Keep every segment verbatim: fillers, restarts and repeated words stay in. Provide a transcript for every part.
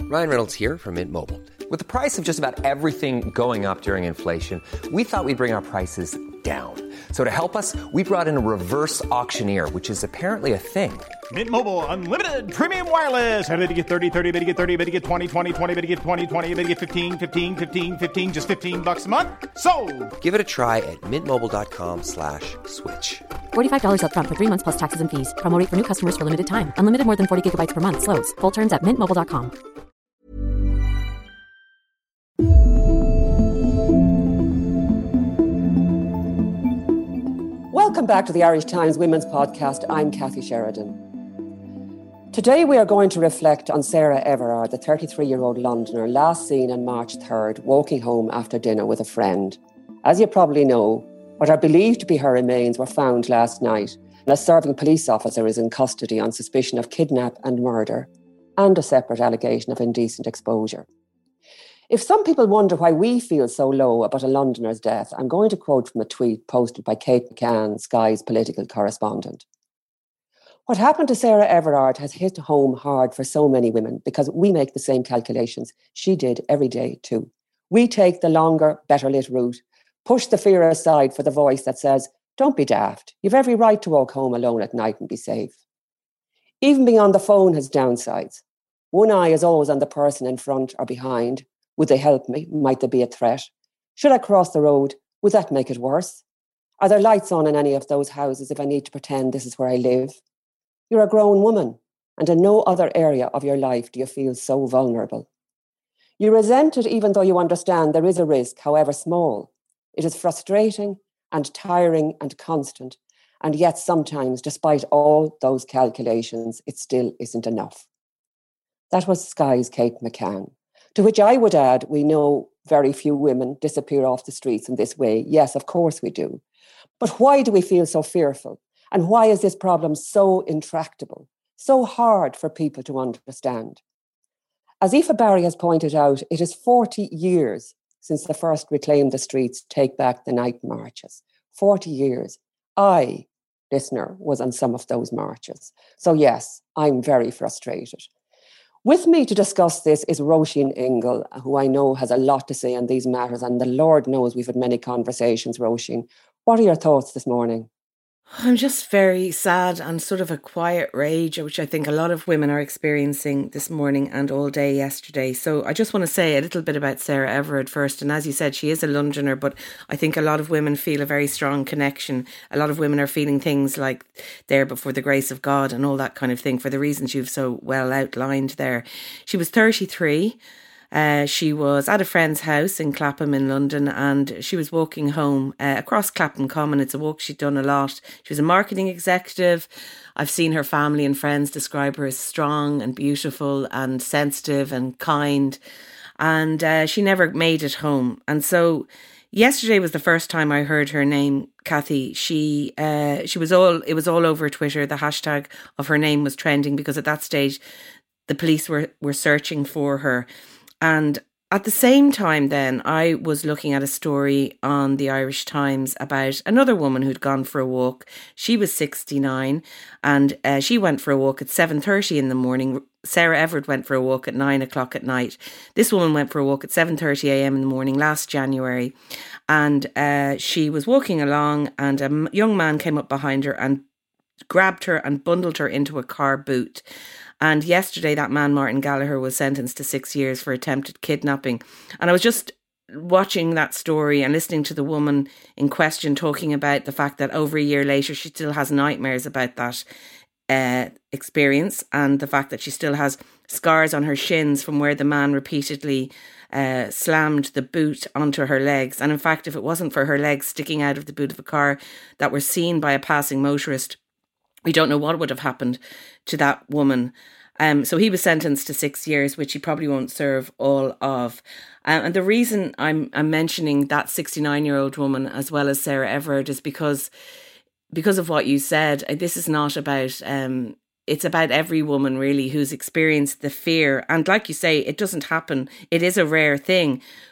Ryan Reynolds here from Mint Mobile. With the price of just about everything going up during inflation, we thought we'd bring our prices down. So to help us, we brought in a reverse auctioneer, which is apparently a thing. Mint Mobile Unlimited Premium Wireless. How to get thirty, thirty, how to get thirty, how to get twenty, twenty, twenty, how to get twenty, twenty, how to get fifteen, fifteen, fifteen, fifteen, just fifteen bucks a month? Sold! Give it a try at mintmobile.com slash switch. forty-five dollars up front for three months plus taxes and fees. Promo rate for new customers for limited time. Unlimited more than forty gigabytes per month. Slows full terms at mint mobile dot com. Welcome back to the Irish Times Women's Podcast. I'm Kathy Sheridan. Today we are going to reflect on Sarah Everard, the thirty-three-year-old Londoner last seen on March third, walking home after dinner with a friend. As you probably know, what are believed to be her remains were found last night, and a serving police officer is in custody on suspicion of kidnap and murder, and a separate allegation of indecent exposure. If some people wonder why we feel so low about a Londoner's death, I'm going to quote from a tweet posted by Kate McCann, Sky's political correspondent. What happened to Sarah Everard has hit home hard for so many women because we make the same calculations she did every day too. We take the longer, better lit route, push the fear aside for the voice that says, don't be daft, you've every right to walk home alone at night and be safe. Even being on the phone has downsides. One eye is always on the person in front or behind. Would they help me? Might there be a threat? Should I cross the road? Would that make it worse? Are there lights on in any of those houses if I need to pretend this is where I live? You're a grown woman, and in no other area of your life do you feel so vulnerable. You resent it even though you understand there is a risk, however small. It is frustrating and tiring and constant, and yet sometimes, despite all those calculations, it still isn't enough. That was Sky's Kate McCann. To which I would add, we know very few women disappear off the streets in this way. Yes, of course we do. But why do we feel so fearful? And why is this problem so intractable, so hard for people to understand? As Aoife Barry has pointed out, it is forty years since the first Reclaim the Streets, Take Back the Night marches. forty years. I, listener, was on some of those marches. So yes, I'm very frustrated. With me to discuss this is Roisin Ingle, who I know has a lot to say on these matters, and the Lord knows we've had many conversations, Roisin. What are your thoughts this morning? I'm just very sad and sort of a quiet rage, which I think a lot of women are experiencing this morning and all day yesterday. So I just want to say a little bit about Sarah Everard first. And as you said, she is a Londoner, but I think a lot of women feel a very strong connection. A lot of women are feeling things like there before the grace of God and all that kind of thing for the reasons you've so well outlined there. She was thirty-three. Uh, she was at a friend's house in Clapham in London, and she was walking home uh, across Clapham Common. It's a walk she'd done a lot. She was a marketing executive. I've seen her family and friends describe her as strong and beautiful and sensitive and kind. And uh, she never made it home. And so yesterday was the first time I heard her name, Kathy. She uh, she was all it was all over Twitter. The hashtag of her name was trending because at that stage the police were, were searching for her. And at the same time then, I was looking at a story on the Irish Times about another woman who'd gone for a walk. She was sixty-nine and uh, she went for a walk at seven thirty in the morning. Sarah Everard went for a walk at nine o'clock at night. This woman went for a walk at seven thirty a.m. in the morning last January. And uh, she was walking along and a young man came up behind her and grabbed her and bundled her into a car boot. And yesterday, that man, Martin Gallagher, was sentenced to six years for attempted kidnapping. And I was just watching that story and listening to the woman in question talking about the fact that over a year later, she still has nightmares about that uh, experience, and the fact that she still has scars on her shins from where the man repeatedly uh, slammed the boot onto her legs. And in fact, if it wasn't for her legs sticking out of the boot of a car that were seen by a passing motorist, we don't know what would have happened to that woman. Um, so he was sentenced to six years, which he probably won't serve all of. Uh, and the reason I'm, I'm mentioning that sixty-nine-year-old woman as well as Sarah Everard is because because of what you said. This is not about... Um, it's about every woman really who's experienced the fear. And like you say, it doesn't happen. It is a rare thing.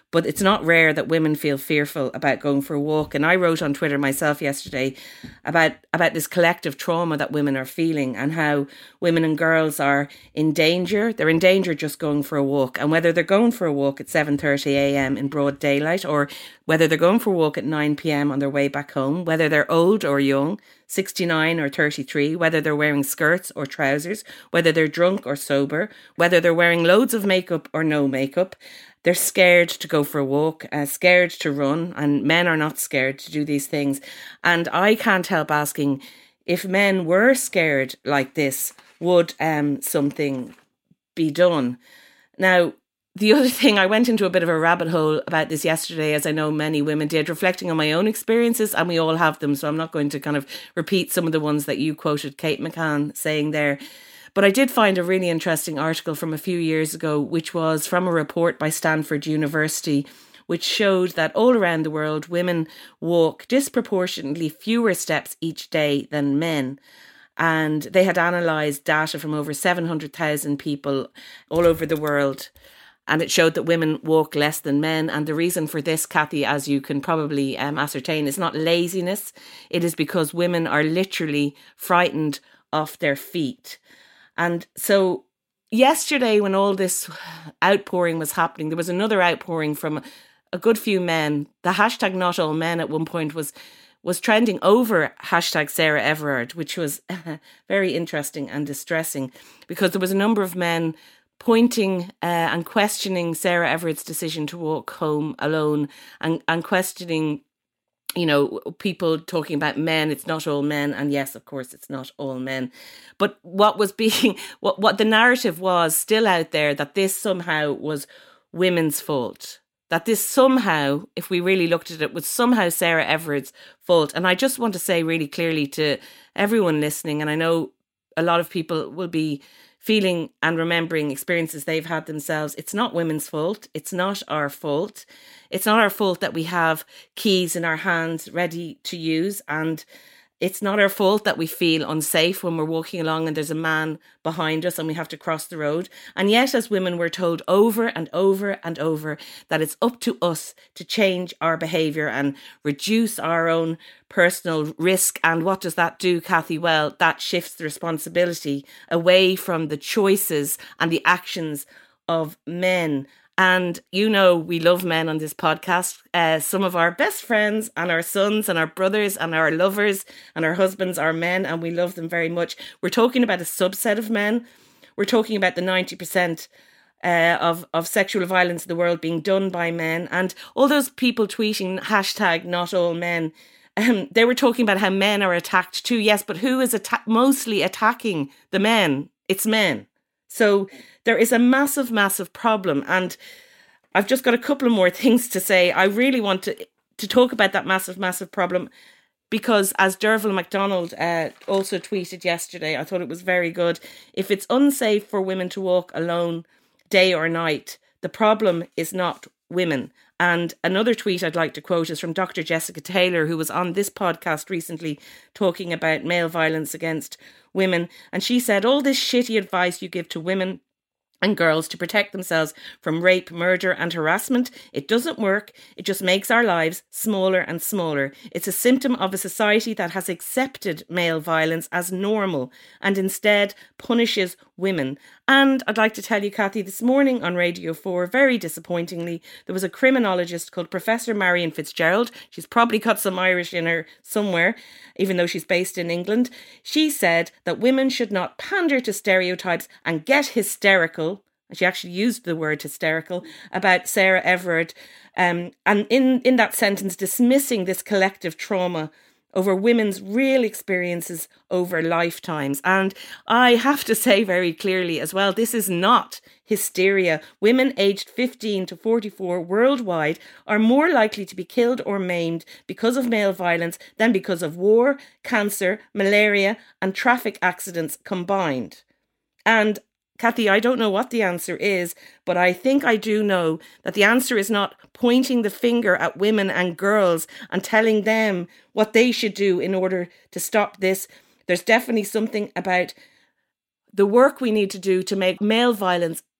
But it's not rare that women feel fearful about going for a walk. And I wrote on Twitter myself yesterday about, about this collective trauma that women are feeling and how women and girls are in danger. They're in danger just going for a walk. And whether they're going for a walk at seven thirty a.m. in broad daylight, or whether they're going for a walk at nine p.m. on their way back home, whether they're old or young, sixty-nine or thirty-three, whether they're wearing skirts or trousers, whether they're drunk or sober, whether they're wearing loads of makeup or no makeup, they're scared to go for a walk, uh, scared to run, and men are not scared to do these things. And I can't help asking, if men were scared like this, would um, something be done? Now, the other thing, I went into a bit of a rabbit hole about this yesterday, as I know many women did, reflecting on my own experiences, and we all have them, so I'm not going to kind of repeat some of the ones that you quoted Kate McCann saying there. But I did find a really interesting article from a few years ago, which was from a report by Stanford University, which showed that all around the world, women walk disproportionately fewer steps each day than men. And they had analysed data from over seven hundred thousand people all over the world. And it showed that women walk less than men. And the reason for this, Kathy, as you can probably um, ascertain, is not laziness. It is because women are literally frightened off their feet. And so yesterday, when all this outpouring was happening, there was another outpouring from a good few men. The hashtag not all men at one point was was trending over hashtag Sarah Everard, which was very interesting and distressing, because there was a number of men pointing uh, and questioning Sarah Everard's decision to walk home alone, and, and questioning, you know, people talking about men. It's not all men. And yes, of course, it's not all men. But what was being, what, what the narrative was still out there, that this somehow was women's fault. That this somehow, if we really looked at it, was somehow Sarah Everard's fault. And I just want to say really clearly to everyone listening, and I know a lot of people will be feeling and remembering experiences they've had themselves. It's not women's fault. It's not our fault. It's not our fault that we have keys in our hands ready to use. And it's not our fault that we feel unsafe when we're walking along and there's a man behind us and we have to cross the road. And yet, as women, we're told over and over and over that it's up to us to change our behaviour and reduce our own personal risk. And what does that do, Kathy? Well, that shifts the responsibility away from the choices and the actions of men. And you know, we love men on this podcast. Uh, some of our best friends and our sons and our brothers and our lovers and our husbands are men, and we love them very much. We're talking about a subset of men. We're talking about the ninety percent uh, of, of sexual violence in the world being done by men. And all those people tweeting hashtag not all men, um, they were talking about how men are attacked too. Yes, but who is atta- mostly attacking the men? It's men. So there is a massive, massive problem. And I've just got a couple of more things to say. I really want to, to talk about that massive, massive problem, because as Derval MacDonald uh, also tweeted yesterday, I thought it was very good. If it's unsafe for women to walk alone day or night, the problem is not women. And another tweet I'd like to quote is from Doctor Jessica Taylor, who was on this podcast recently talking about male violence against women. And she said, all this shitty advice you give to women and girls to protect themselves from rape, murder and harassment, it doesn't work. It just makes our lives smaller and smaller. It's a symptom of a society that has accepted male violence as normal and instead punishes women. And I'd like to tell you, Kathy, this morning on Radio four, very disappointingly, there was a criminologist called Professor Marion Fitzgerald. She's probably got some Irish in her somewhere, even though she's based in England. She said that women should not pander to stereotypes and get hysterical. She actually used the word hysterical about Sarah Everard. Um, and in, in that sentence, dismissing this collective trauma over women's real experiences over lifetimes. And I have to say very clearly as well, this is not hysteria. Women aged fifteen to forty-four worldwide are more likely to be killed or maimed because of male violence than because of war, cancer, malaria and traffic accidents combined. And Kathy, I don't know what the answer is, but I think I do know that the answer is not pointing the finger at women and girls and telling them what they should do in order to stop this. There's definitely something about the work we need to do to make male violence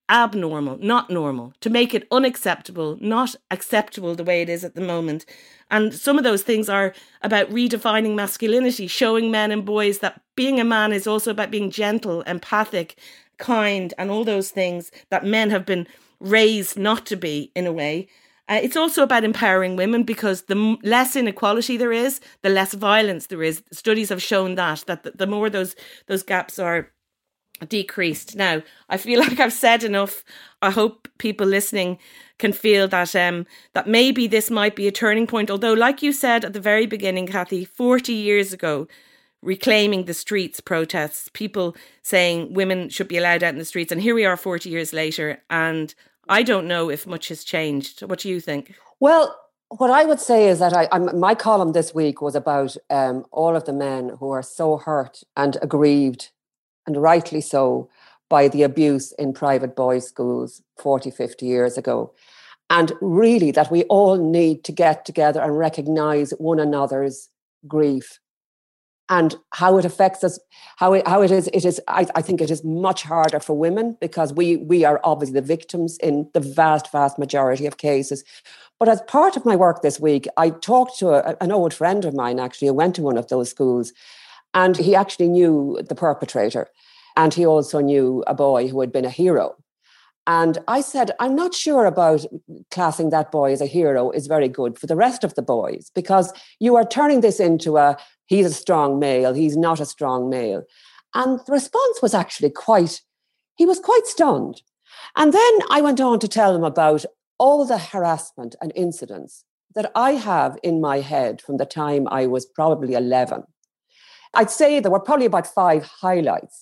abnormal, not normal, to make it unacceptable, not acceptable the way it is at the moment. And some of those things are about redefining masculinity, showing men and boys that being a man is also about being gentle, empathic, kind, and all those things that men have been raised not to be, in a way. Uh, it's also about empowering women, because the m- less inequality there is, the less violence there is. Studies have shown that, that the, the more those those gaps are decreased. Now, I feel like I've said enough. I hope people listening can feel that um that maybe this might be a turning point. Although, like you said at the very beginning, Kathy, forty years ago, reclaiming the streets protests, people saying women should be allowed out in the streets. And here we are forty years later. And I don't know if much has changed. What do you think? Well, what I would say is that I, I'm, my column this week was about um, all of the men who are so hurt and aggrieved, and rightly so, by the abuse in private boys' schools forty, fifty years ago. And really that we all need to get together and recognise one another's grief and how it affects us, how it, how it is, it is I, I think it is much harder for women, because we, we are obviously the victims in the vast, vast majority of cases. But as part of my work this week, I talked to a, an old friend of mine, actually, who went to one of those schools, and he actually knew the perpetrator. And he also knew a boy who had been a hero. And I said, I'm not sure about classing that boy as a hero is very good for the rest of the boys, because you are turning this into a, he's a strong male, he's not a strong male. And the response was actually quite, he was quite stunned. And then I went on to tell him about all the harassment and incidents that I have in my head from the time I was probably eleven. I'd say there were probably about five highlights.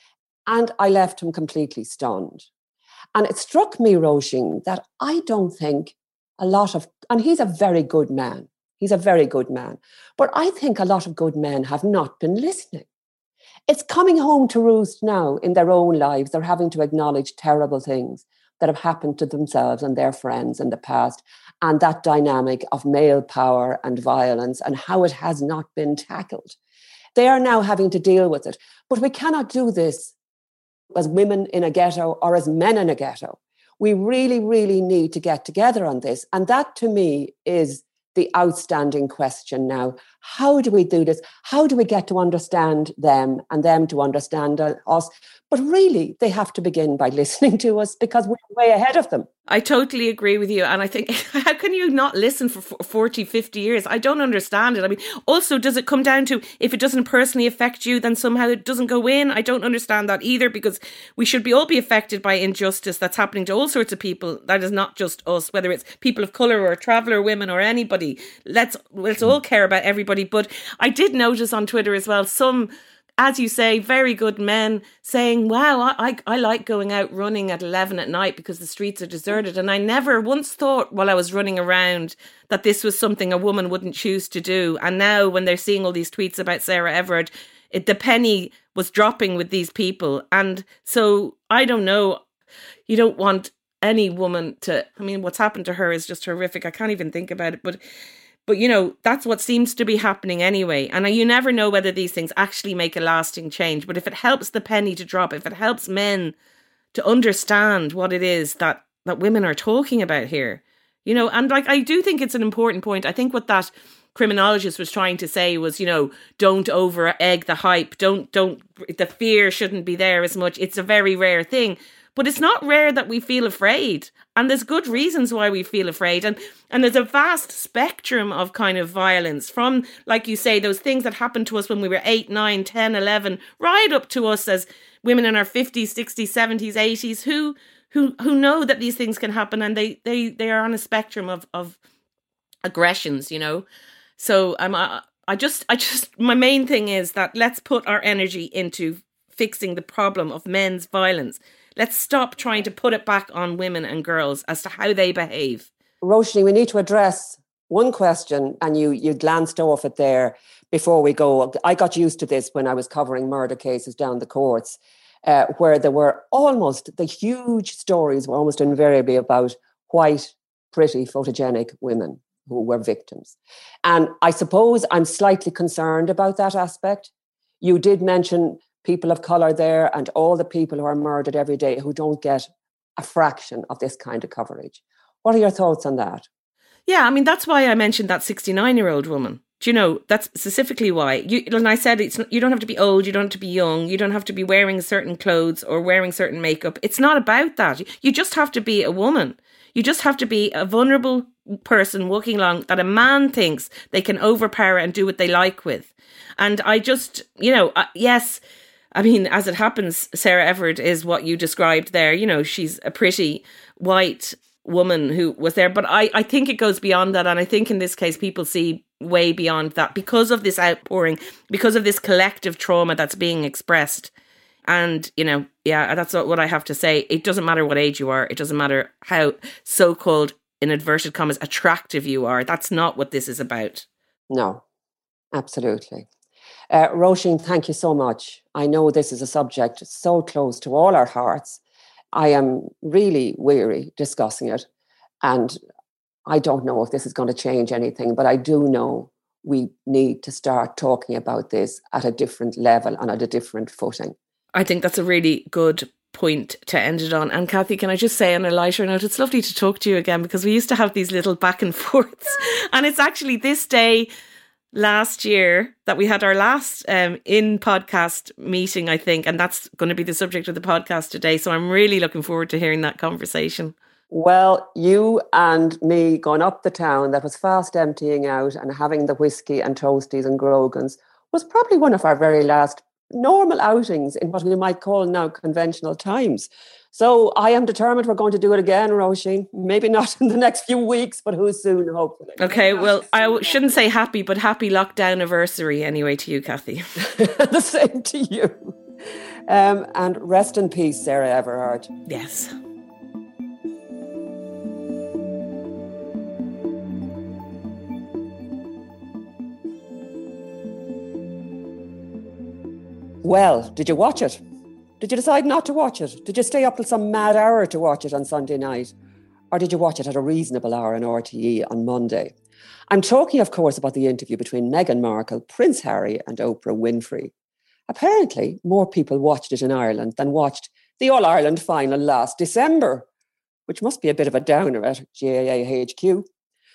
And I left him completely stunned. And it struck me, Roisin, that I don't think a lot of, and he's a very good man, he's a very good man, but I think a lot of good men have not been listening. It's coming home to roost now in their own lives. They're having to acknowledge terrible things that have happened to themselves and their friends in the past, and that dynamic of male power and violence and how it has not been tackled. They are now having to deal with it. But we cannot do this as women in a ghetto or as men in a ghetto. We really, really need to get together on this. And that, to me, is the outstanding question now. How do we do this? How do we get to understand them and them to understand us? But really, they have to begin by listening to us, because we're way ahead of them. I totally agree with you. And I think, how can you not listen for forty, fifty years? I don't understand it. I mean, also, does it come down to, if it doesn't personally affect you, then somehow it doesn't go in? I don't understand that either, because we should be all be affected by injustice that's happening to all sorts of people. That is not just us, whether it's people of colour or traveller women or anybody. Let's, let's all care about everybody. But I did notice on Twitter as well, some, as you say, very good men saying, wow, I, I I like going out running at eleven at night because the streets are deserted. And I never once thought while I was running around that this was something a woman wouldn't choose to do. And now when they're seeing all these tweets about Sarah Everard, it, the penny was dropping with these people. And so I don't know, you don't want any woman to, I mean, what's happened to her is just horrific. I can't even think about it. But But, you know, that's what seems to be happening anyway. And you never know whether these things actually make a lasting change. But if it helps the penny to drop, if it helps men to understand what it is that, that women are talking about here, you know, and like, I do think it's an important point. I think what that criminologist was trying to say was, you know, don't over egg the hype. Don't, don't, the fear shouldn't be there as much. It's a very rare thing. But it's not rare that we feel afraid. And there's good reasons why we feel afraid. And and there's a vast spectrum of kind of violence from, like you say, those things that happened to us when we were eight, nine, ten, eleven, right up to us as women in our fifties, sixties, seventies, eighties, who who who know that these things can happen, and they they, they are on a spectrum of, of aggressions, you know. So I'm I, I just I just my main thing is that let's put our energy into fixing the problem of men's violence. Let's stop trying to put it back on women and girls as to how they behave. Roisin, we need to address one question, and you you glanced off it there before we go. I got used to this when I was covering murder cases down the courts, uh, where there were almost, the huge stories were almost invariably about white, pretty, photogenic women who were victims. And I suppose I'm slightly concerned about that aspect. You did mention people of colour there and all the people who are murdered every day who don't get a fraction of this kind of coverage. What are your thoughts on that? Yeah, I mean, that's why I mentioned that sixty-nine-year-old woman. Do you know, that's specifically why. You, and I said, it's you don't have to be old, you don't have to be young, you don't have to be wearing certain clothes or wearing certain makeup. It's not about that. You just have to be a woman. You just have to be a vulnerable person walking along that a man thinks they can overpower and do what they like with. And I just, you know, uh, yes, I mean, as it happens, Sarah Everard is what you described there. You know, she's a pretty white woman who was there. But I, I think it goes beyond that. And I think in this case, people see way beyond that because of this outpouring, because of this collective trauma that's being expressed. And, you know, yeah, that's what I have to say. It doesn't matter what age you are. It doesn't matter how so-called, in inverted commas, attractive you are. That's not what this is about. No, absolutely. Uh, Roisin, thank you so much. I know this is a subject so close to all our hearts. I am really weary discussing it. And I don't know if this is going to change anything, but I do know we need to start talking about this at a different level and at a different footing. I think that's a really good point to end it on. And Cathy, can I just say on a lighter note, it's lovely to talk to you again because we used to have these little back and forths. And it's actually this day last year that we had our last um, in-podcast meeting, I think. And that's going to be the subject of the podcast today. So I'm really looking forward to hearing that conversation. Well, you and me going up the town that was fast emptying out and having the whiskey and toasties and Grogans was probably one of our very last normal outings in what we might call now conventional times. So I am determined we're going to do it again, Roisin. Maybe not in the next few weeks, but who soon, hopefully. Okay, well, I shouldn't say happy, but happy lockdown anniversary anyway to you, Cathy. The same to you. Um, and rest in peace, Sarah Everard. Yes. Well, did you watch it? Did you decide not to watch it? Did you stay up till some mad hour to watch it on Sunday night? Or did you watch it at a reasonable hour on R T E on Monday? I'm talking, of course, about the interview between Meghan Markle, Prince Harry and Oprah Winfrey. Apparently, more people watched it in Ireland than watched the All-Ireland final last December, which must be a bit of a downer at G A A H Q.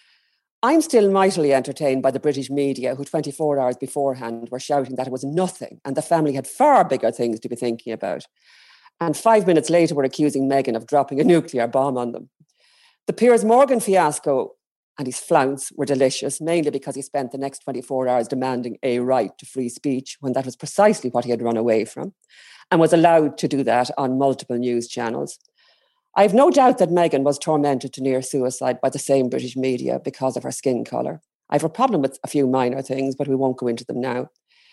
I'm still mightily entertained by the British media who twenty-four hours beforehand were shouting that it was nothing and the family had far bigger things to be thinking about. And five minutes later were accusing Meghan of dropping a nuclear bomb on them. The Piers Morgan fiasco and his flounce were delicious, mainly because he spent the next twenty-four hours demanding a right to free speech when that was precisely what he had run away from and was allowed to do that on multiple news channels. I have no doubt that Meghan was tormented to near suicide by the same British media because of her skin colour. I have a problem with a few minor things, but we won't go into them now.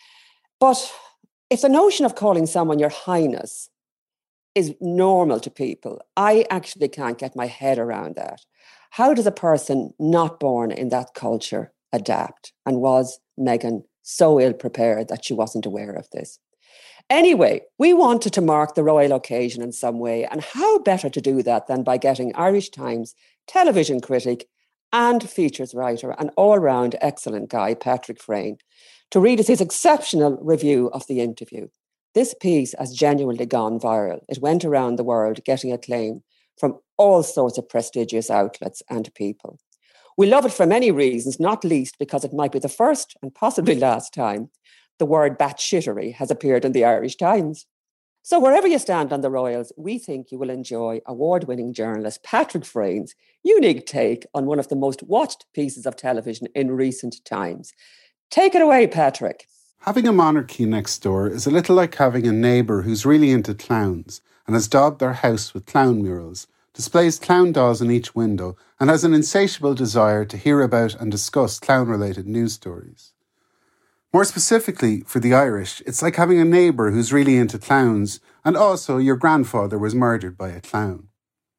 But if the notion of calling someone your highness is normal to people, I actually can't get my head around that. How does a person not born in that culture adapt? And was Meghan so ill prepared that she wasn't aware of this? Anyway, we wanted to mark the royal occasion in some way, and how better to do that than by getting Irish Times television critic and features writer, an all-round excellent guy, Patrick Freyne, to read us his exceptional review of the interview. This piece has genuinely gone viral. It went around the world getting acclaim from all sorts of prestigious outlets and people. We love it for many reasons, not least because it might be the first and possibly last time the word batshittery has appeared in the Irish Times. So wherever you stand on the royals, we think you will enjoy award-winning journalist Patrick Freyne's unique take on one of the most watched pieces of television in recent times. Take it away, Patrick. Having a monarchy next door is a little like having a neighbour who's really into clowns and has daubed their house with clown murals, displays clown dolls in each window, and has an insatiable desire to hear about and discuss clown-related news stories. More specifically, for the Irish, it's like having a neighbour who's really into clowns and also your grandfather was murdered by a clown.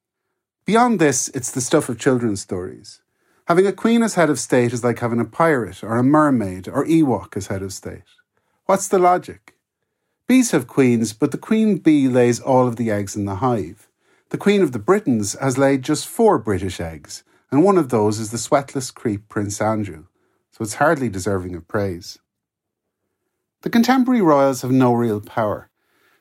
Beyond this, it's the stuff of children's stories. Having a queen as head of state is like having a pirate or a mermaid or Ewok as head of state. What's the logic? Bees have queens, but the queen bee lays all of the eggs in the hive. The Queen of the Britons has laid just four British eggs, and one of those is the sweatless creep Prince Andrew, so it's hardly deserving of praise. The contemporary royals have no real power.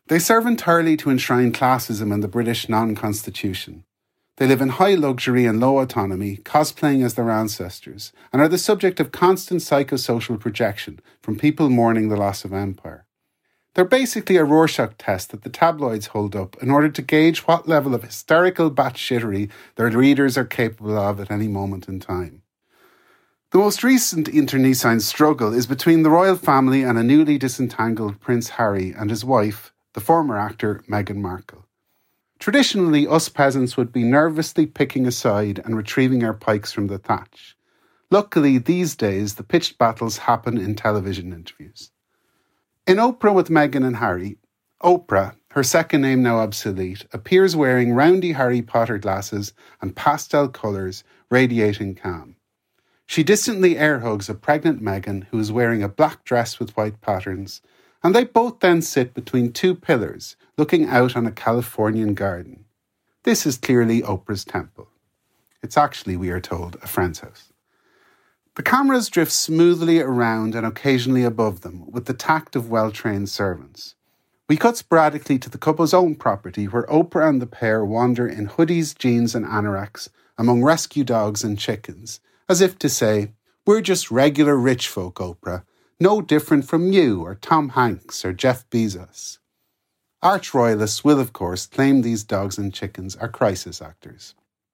They serve entirely to enshrine classism in the British non-constitution. They live in high luxury and low autonomy, cosplaying as their ancestors, and are the subject of constant psychosocial projection from people mourning the loss of empire. They're basically a Rorschach test that the tabloids hold up in order to gauge what level of hysterical batshittery their readers are capable of at any moment in time. The most recent internecine struggle is between the royal family and a newly disentangled Prince Harry and his wife, the former actor Meghan Markle. Traditionally, us peasants would be nervously picking a side and retrieving our pikes from the thatch. Luckily, these days, the pitched battles happen in television interviews. In Oprah with Meghan and Harry, Oprah, her second name now obsolete, appears wearing roundy Harry Potter glasses and pastel colours, radiating calm. She distantly air hugs a pregnant Meghan who is wearing a black dress with white patterns, and they both then sit between two pillars, looking out on a Californian garden. This is clearly Oprah's temple. It's actually, we are told, a friend's house. The cameras drift smoothly around and occasionally above them, with the tact of well-trained servants. We cut sporadically to the couple's own property, where Oprah and the pair wander in hoodies, jeans and anoraks among rescue dogs and chickens, as if to say, "We're just regular rich folk, Oprah, no different from you or Tom Hanks or Jeff Bezos." Arch-royalists will, of course, claim these dogs and chickens are crisis actors.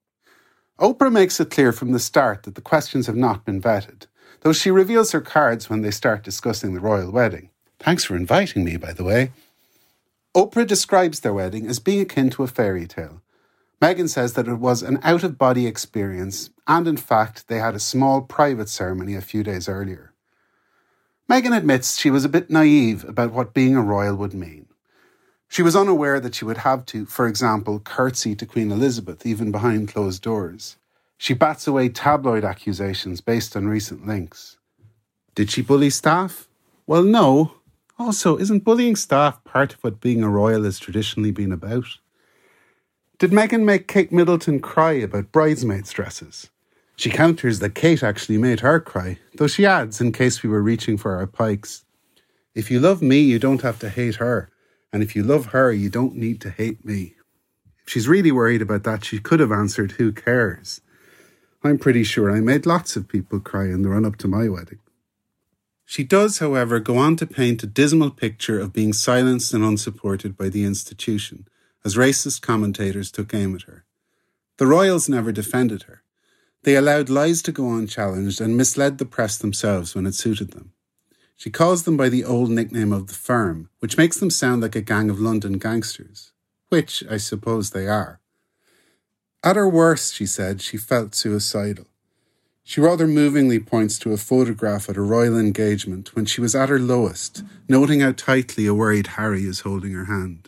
Oprah makes it clear from the start that the questions have not been vetted, though she reveals her cards when they start discussing the royal wedding. "Thanks for inviting me, by the way." Oprah describes their wedding as being akin to a fairy tale. Meghan says that it was an out-of-body experience, and in fact, they had a small private ceremony a few days earlier. Meghan admits she was a bit naive about what being a royal would mean. She was unaware that she would have to, for example, curtsy to Queen Elizabeth even behind closed doors. She bats away tabloid accusations based on recent links. Did she bully staff? Well, no. Also, isn't bullying staff part of what being a royal has traditionally been about? Did Meghan make Kate Middleton cry about bridesmaids' dresses? She counters that Kate actually made her cry, though she adds, in case we were reaching for our pikes, "If you love me, you don't have to hate her. And if you love her, you don't need to hate me." If she's really worried about that, she could have answered, "Who cares?" I'm pretty sure I made lots of people cry in the run-up to my wedding. She does, however, go on to paint a dismal picture of being silenced and unsupported by the institution, as racist commentators took aim at her. The royals never defended her. They allowed lies to go unchallenged and misled the press themselves when it suited them. She calls them by the old nickname of the Firm, which makes them sound like a gang of London gangsters, which I suppose they are. At her worst, she said, she felt suicidal. She rather movingly points to a photograph at a royal engagement when she was at her lowest, noting how tightly a worried Harry is holding her hand.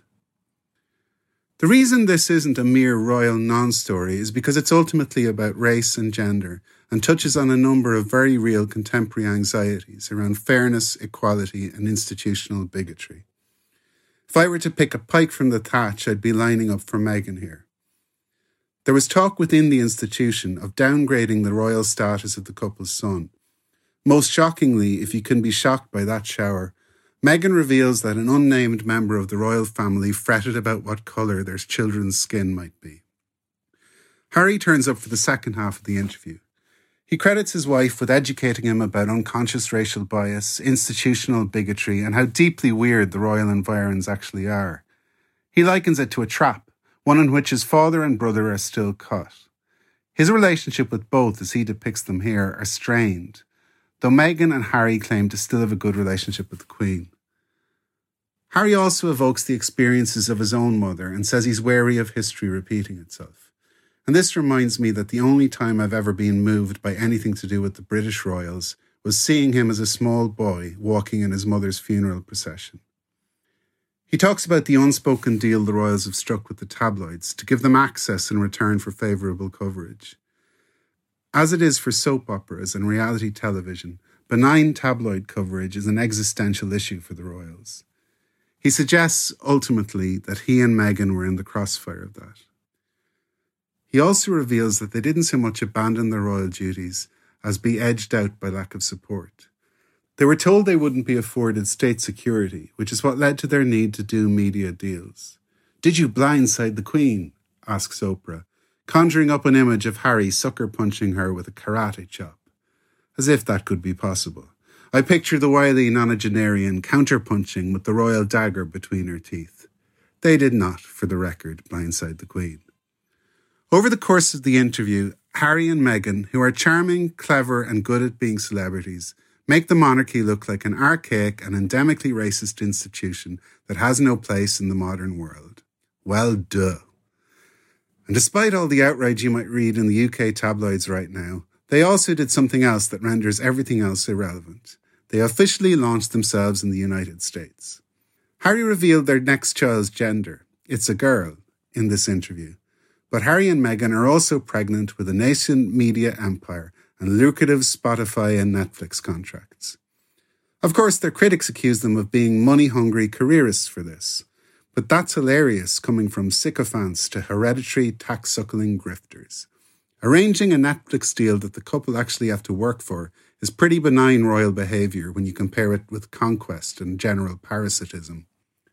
The reason this isn't a mere royal non-story is because it's ultimately about race and gender and touches on a number of very real contemporary anxieties around fairness, equality and institutional bigotry. If I were to pick a pike from the thatch, I'd be lining up for Meghan here. There was talk within the institution of downgrading the royal status of the couple's son. Most shockingly, if you can be shocked by that shower, Meghan reveals that an unnamed member of the royal family fretted about what colour their children's skin might be. Harry turns up for the second half of the interview. He credits his wife with educating him about unconscious racial bias, institutional bigotry, and how deeply weird the royal environs actually are. He likens it to a trap, one in which his father and brother are still caught. His relationship with both, as he depicts them here, are strained, though Meghan and Harry claim to still have a good relationship with the Queen. Harry also evokes the experiences of his own mother and says he's wary of history repeating itself. And this reminds me that the only time I've ever been moved by anything to do with the British royals was seeing him as a small boy walking in his mother's funeral procession. He talks about the unspoken deal the royals have struck with the tabloids to give them access in return for favourable coverage. As it is for soap operas and reality television, benign tabloid coverage is an existential issue for the royals. He suggests, ultimately, that he and Meghan were in the crossfire of that. He also reveals that they didn't so much abandon their royal duties as be edged out by lack of support. They were told they wouldn't be afforded state security, which is what led to their need to do media deals. "Did you blindside the Queen?" asks Oprah, conjuring up an image of Harry sucker-punching her with a karate chop. As if that could be possible. I picture the wily nonagenarian counter-punching with the royal dagger between her teeth. They did not, for the record, blindside the Queen. Over the course of the interview, Harry and Meghan, who are charming, clever and good at being celebrities, make the monarchy look like an archaic and endemically racist institution that has no place in the modern world. Well, duh. And despite all the outrage you might read in the U K tabloids right now, they also did something else that renders everything else irrelevant. They officially launched themselves in the United States. Harry revealed their next child's gender. It's a girl, in this interview. But Harry and Meghan are also pregnant with a nascent media empire and lucrative Spotify and Netflix contracts. Of course, their critics accuse them of being money-hungry careerists for this. But that's hilarious coming from sycophants to hereditary tax-suckling grifters. Arranging a Netflix deal that the couple actually have to work for is pretty benign royal behaviour when you compare it with conquest and general parasitism.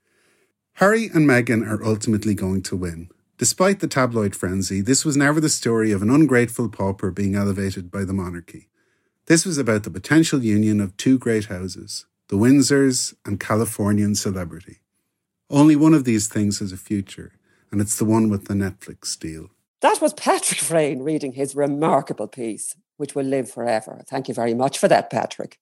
Harry and Meghan are ultimately going to win. Despite the tabloid frenzy, this was never the story of an ungrateful pauper being elevated by the monarchy. This was about the potential union of two great houses, the Windsors and Californian celebrity. Only one of these things has a future, and it's the one with the Netflix deal. That was Patrick Frayne reading his remarkable piece, which will live forever. Thank you very much for that, Patrick.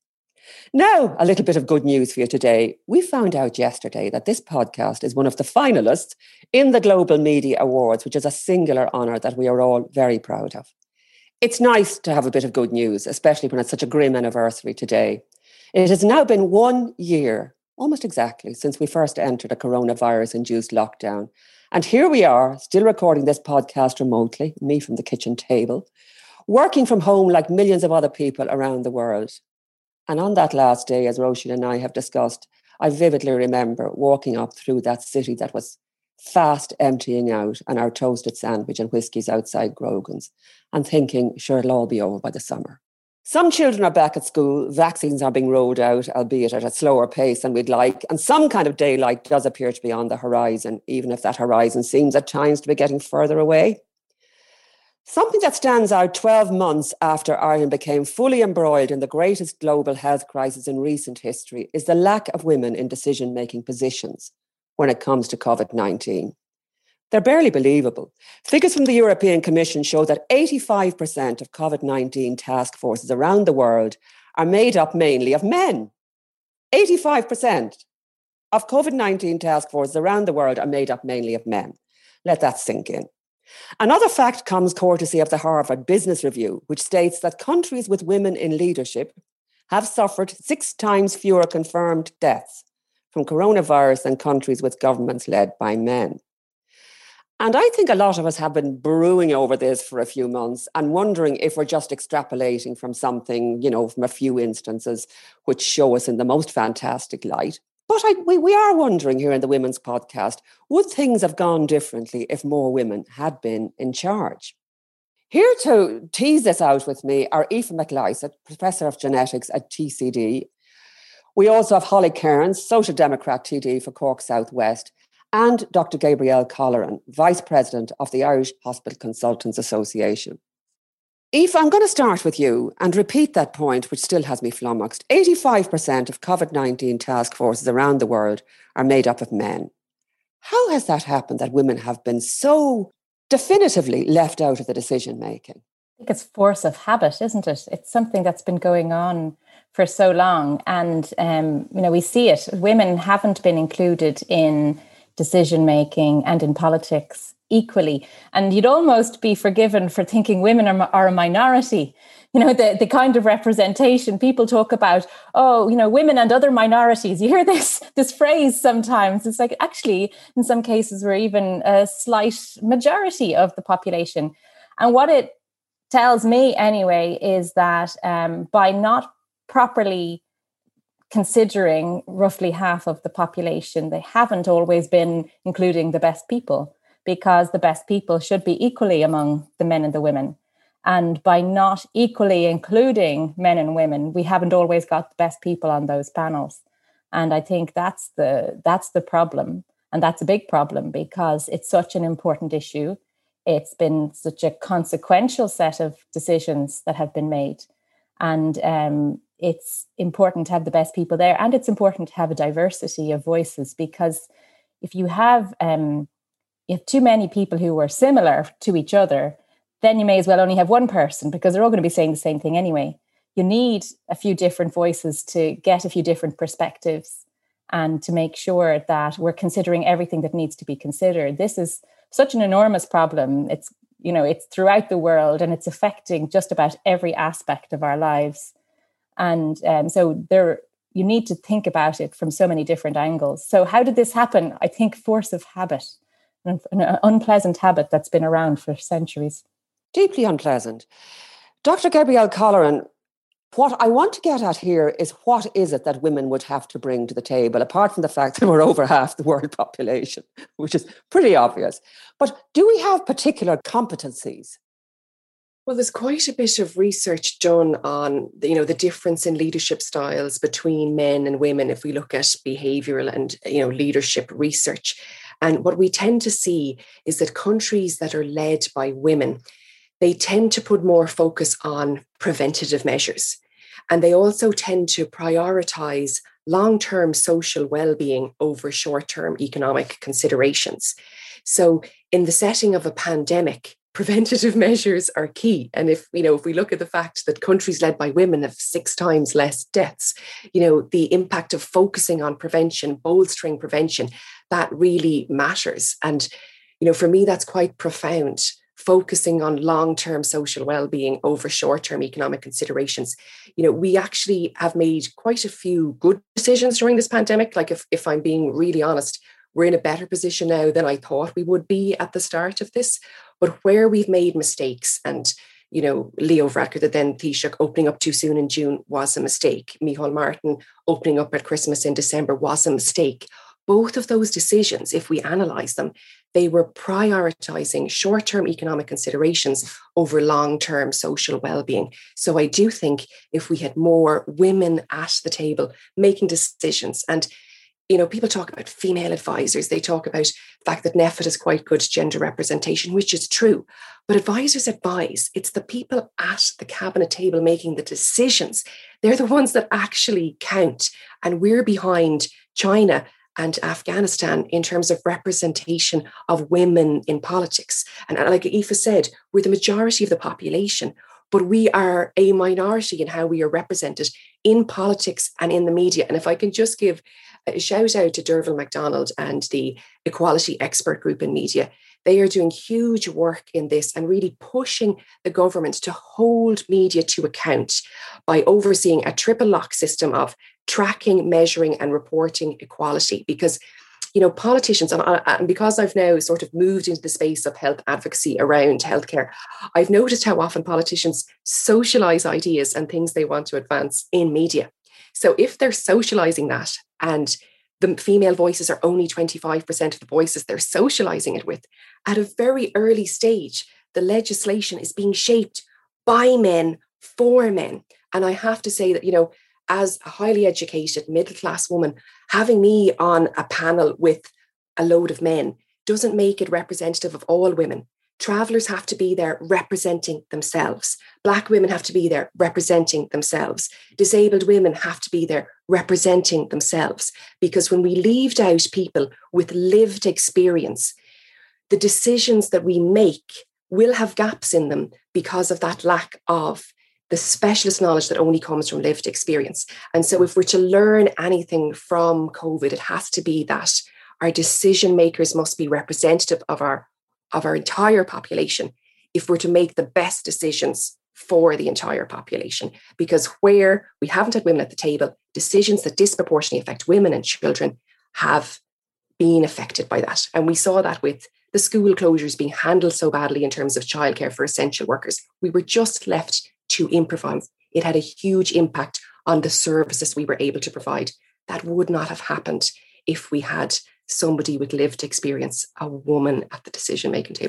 Now, a little bit of good news for you today. We found out yesterday that this podcast is one of the finalists in the Global Media Awards, which is a singular honour that we are all very proud of. It's nice to have a bit of good news, especially when it's such a grim anniversary today. It has now been one year, almost exactly, since we first entered a coronavirus-induced lockdown. And here we are, still recording this podcast remotely, me from the kitchen table, working from home like millions of other people around the world. And on that last day, as Roisin and I have discussed, I vividly remember walking up through that city that was fast emptying out and our toasted sandwich and whiskies outside Grogan's and thinking, sure, it'll all be over by the summer. Some children are back at school, vaccines are being rolled out, albeit at a slower pace than we'd like, and some kind of daylight does appear to be on the horizon, even if that horizon seems at times to be getting further away. Something that stands out twelve months after Ireland became fully embroiled in the greatest global health crisis in recent history is the lack of women in decision-making positions when it comes to COVID nineteen. They're barely believable. Figures from the European Commission show that eighty-five percent of COVID nineteen task forces around the world are made up mainly of men. eighty-five percent of COVID nineteen task forces around the world are made up mainly of men. Let that sink in. Another fact comes courtesy of the Harvard Business Review, which states that countries with women in leadership have suffered six times fewer confirmed deaths from coronavirus than countries with governments led by men. And I think a lot of us have been brewing over this for a few months and wondering if we're just extrapolating from something, you know, from a few instances which show us in the most fantastic light. But I, we, we are wondering here in the Women's Podcast, would things have gone differently if more women had been in charge? Here to tease this out with me are Aoife McLysaght, Professor of Genetics at T C D. We also have Holly Cairns, Social Democrat T D for Cork South West, and Doctor Gabrielle Colleran, Vice President of the Irish Hospital Consultants Association. Aoife, I'm going to start with you and repeat that point, which still has me flummoxed. eighty-five percent of COVID nineteen task forces around the world are made up of men. How has that happened that women have been so definitively left out of the decision-making? I think it's force of habit, isn't it? It's something that's been going on for so long. And, um, you know, we see it. Women haven't been included in decision-making and in politics equally. And you'd almost be forgiven for thinking women are, are a minority. You know, the, the kind of representation people talk about, oh, you know, women and other minorities. You hear this, this phrase sometimes. It's like, actually, in some cases, we're even a slight majority of the population. And what it tells me anyway is that um, by not properly considering roughly half of the population, they haven't always been including the best people, because the best people should be equally among the men and the women. And by not equally including men and women, we haven't always got the best people on those panels. And I think that's the that's the problem. And that's a big problem because it's such an important issue. It's been such a consequential set of decisions that have been made. And um, it's important to have the best people there. And it's important to have a diversity of voices, because if you have, um, if too many people who are similar to each other, then you may as well only have one person, because they're all going to be saying the same thing anyway. You need a few different voices to get a few different perspectives and to make sure that we're considering everything that needs to be considered. This is such an enormous problem. It's, you know, it's throughout the world, and it's affecting just about every aspect of our lives. And um, so there, you need to think about it from so many different angles. So how did this happen? I think force of habit, an unpleasant habit that's been around for centuries. Deeply unpleasant. Doctor Gabrielle Colleran, what I want to get at here is, what is it that women would have to bring to the table, apart from the fact that we're over half the world population, which is pretty obvious. But do we have particular competencies? Well, there's quite a bit of research done on, you know, the difference in leadership styles between men and women if we look at behavioural and, you know, leadership research. And what we tend to see is that countries that are led by women, they tend to put more focus on preventative measures. And they also tend to prioritise long-term social well-being over short-term economic considerations. So in the setting of a pandemic, preventative measures are key. And if, you know, if we look at the fact that countries led by women have six times less deaths, you know, the impact of focusing on prevention, bolstering prevention, that really matters. And, you know, for me, that's quite profound. Focusing on long-term social well-being over short-term economic considerations. You know, we actually have made quite a few good decisions during this pandemic. Like, if, if I'm being really honest, we're in a better position now than I thought we would be at the start of this. But where we've made mistakes, and, you know, Leo Varadkar, the then Taoiseach, opening up too soon in June was a mistake. Micheál Martin opening up at Christmas in December was a mistake. Both of those decisions, if we analyse them, they were prioritising short-term economic considerations over long-term social well-being. So I do think if we had more women at the table making decisions, and, you know, people talk about female advisors, they talk about the fact that N E F I T has quite good gender representation, which is true. But advisors advise. It's the people at the cabinet table making the decisions. They're the ones that actually count. And we're behind China and Afghanistan in terms of representation of women in politics. And like Aoife said, we're the majority of the population, but we are a minority in how we are represented in politics and in the media. And if I can just give a shout out to Derval MacDonald and the Equality Expert Group in Media. They are doing huge work in this and really pushing the government to hold media to account by overseeing a triple lock system of tracking, measuring and reporting equality. Because, you know, politicians, and, and because I've now sort of moved into the space of health advocacy around healthcare, I've noticed how often politicians socialise ideas and things they want to advance in media. So if they're socialising that, and the female voices are only twenty-five percent of the voices they're socialising it with, at a very early stage, the legislation is being shaped by men, for men. And I have to say that, you know, as a highly educated middle-class woman, having me on a panel with a load of men doesn't make it representative of all women. Travellers have to be there representing themselves. Black women have to be there representing themselves. Disabled women have to be there representing themselves. Because when we leave out people with lived experience, the decisions that we make will have gaps in them because of that lack of the specialist knowledge that only comes from lived experience. And so if we're to learn anything from COVID, it has to be that our decision makers must be representative of our of our entire population if we're to make the best decisions for the entire population. Because where we haven't had women at the table, decisions that disproportionately affect women and children have been affected by that. And we saw that with the school closures being handled so badly in terms of childcare for essential workers. We were just left to improvise. It had a huge impact on the services we were able to provide. That would not have happened if we had somebody with lived experience, a woman at the decision-making table.